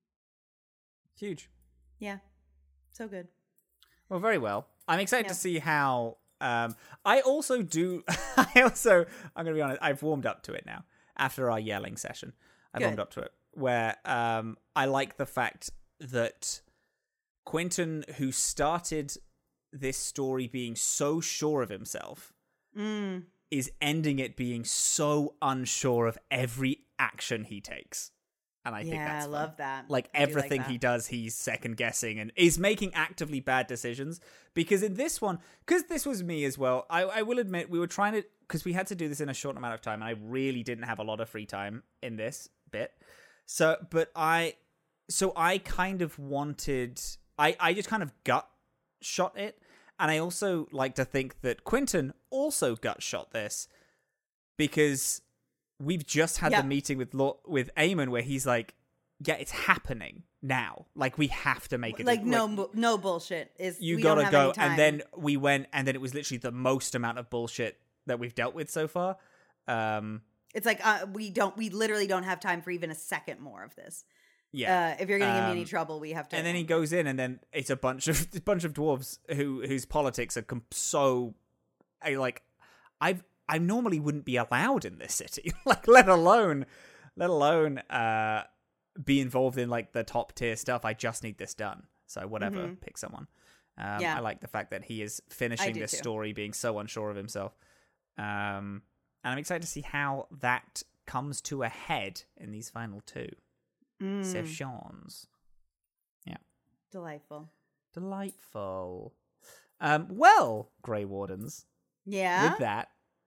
Huge. Yeah. So good. Well, very well. I'm excited yeah. to see how. Um, I also do. I also. I'm going to be honest. I've warmed up to it now after our yelling session. I've good. warmed up to it where um, I like the fact that Quentin, who started this story being so sure of himself, mm. is ending it being so unsure of every action he takes. And I yeah, think that's I fun. love that. Like I everything like that. he does, he's second guessing and is making actively bad decisions. Because in this one, because this was me as well, I, I will admit we were trying to, because we had to do this in a short amount of time, and I really didn't have a lot of free time in this bit. So, but I, so I kind of wanted, I, I just kind of gut shot it. And I also like to think that Quentin also gut shot this because we've just had yeah. the meeting with Lo- with Eamon where he's like, yeah, it's happening now. Like, we have to make it. Like, like no no bullshit. Is You we gotta don't have go. any time. And then we went, and then it was literally the most amount of bullshit that we've dealt with so far. Um, it's like, uh, we don't, we literally don't have time for even a second more of this. Yeah. Uh, if you're going to give me any Um, trouble, we have to. And then he goes in, and then it's a bunch of a bunch of dwarves who whose politics are com- so, I, like, I've I normally wouldn't be allowed in this city, like let alone, let alone uh, be involved in like the top tier stuff. I just need this done. So whatever, mm-hmm. pick someone. Um, yeah. I like the fact that he is finishing this too. story being so unsure of himself. Um, and I'm excited to see how that comes to a head in these final two mm. sessions. Yeah. Delightful. Delightful. Um, well, Grey Wardens. Yeah. With that,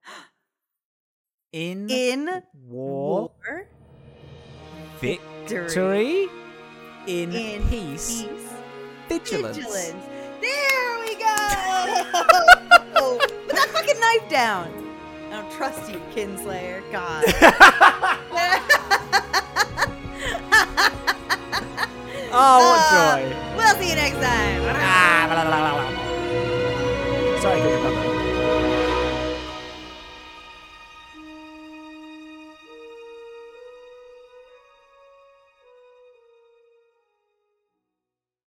in in war, war victory, victory, in, in peace, peace vigilance. vigilance. There we go. Put that fucking knife down. I don't trust you, Kinslayer. God. Oh, what joy.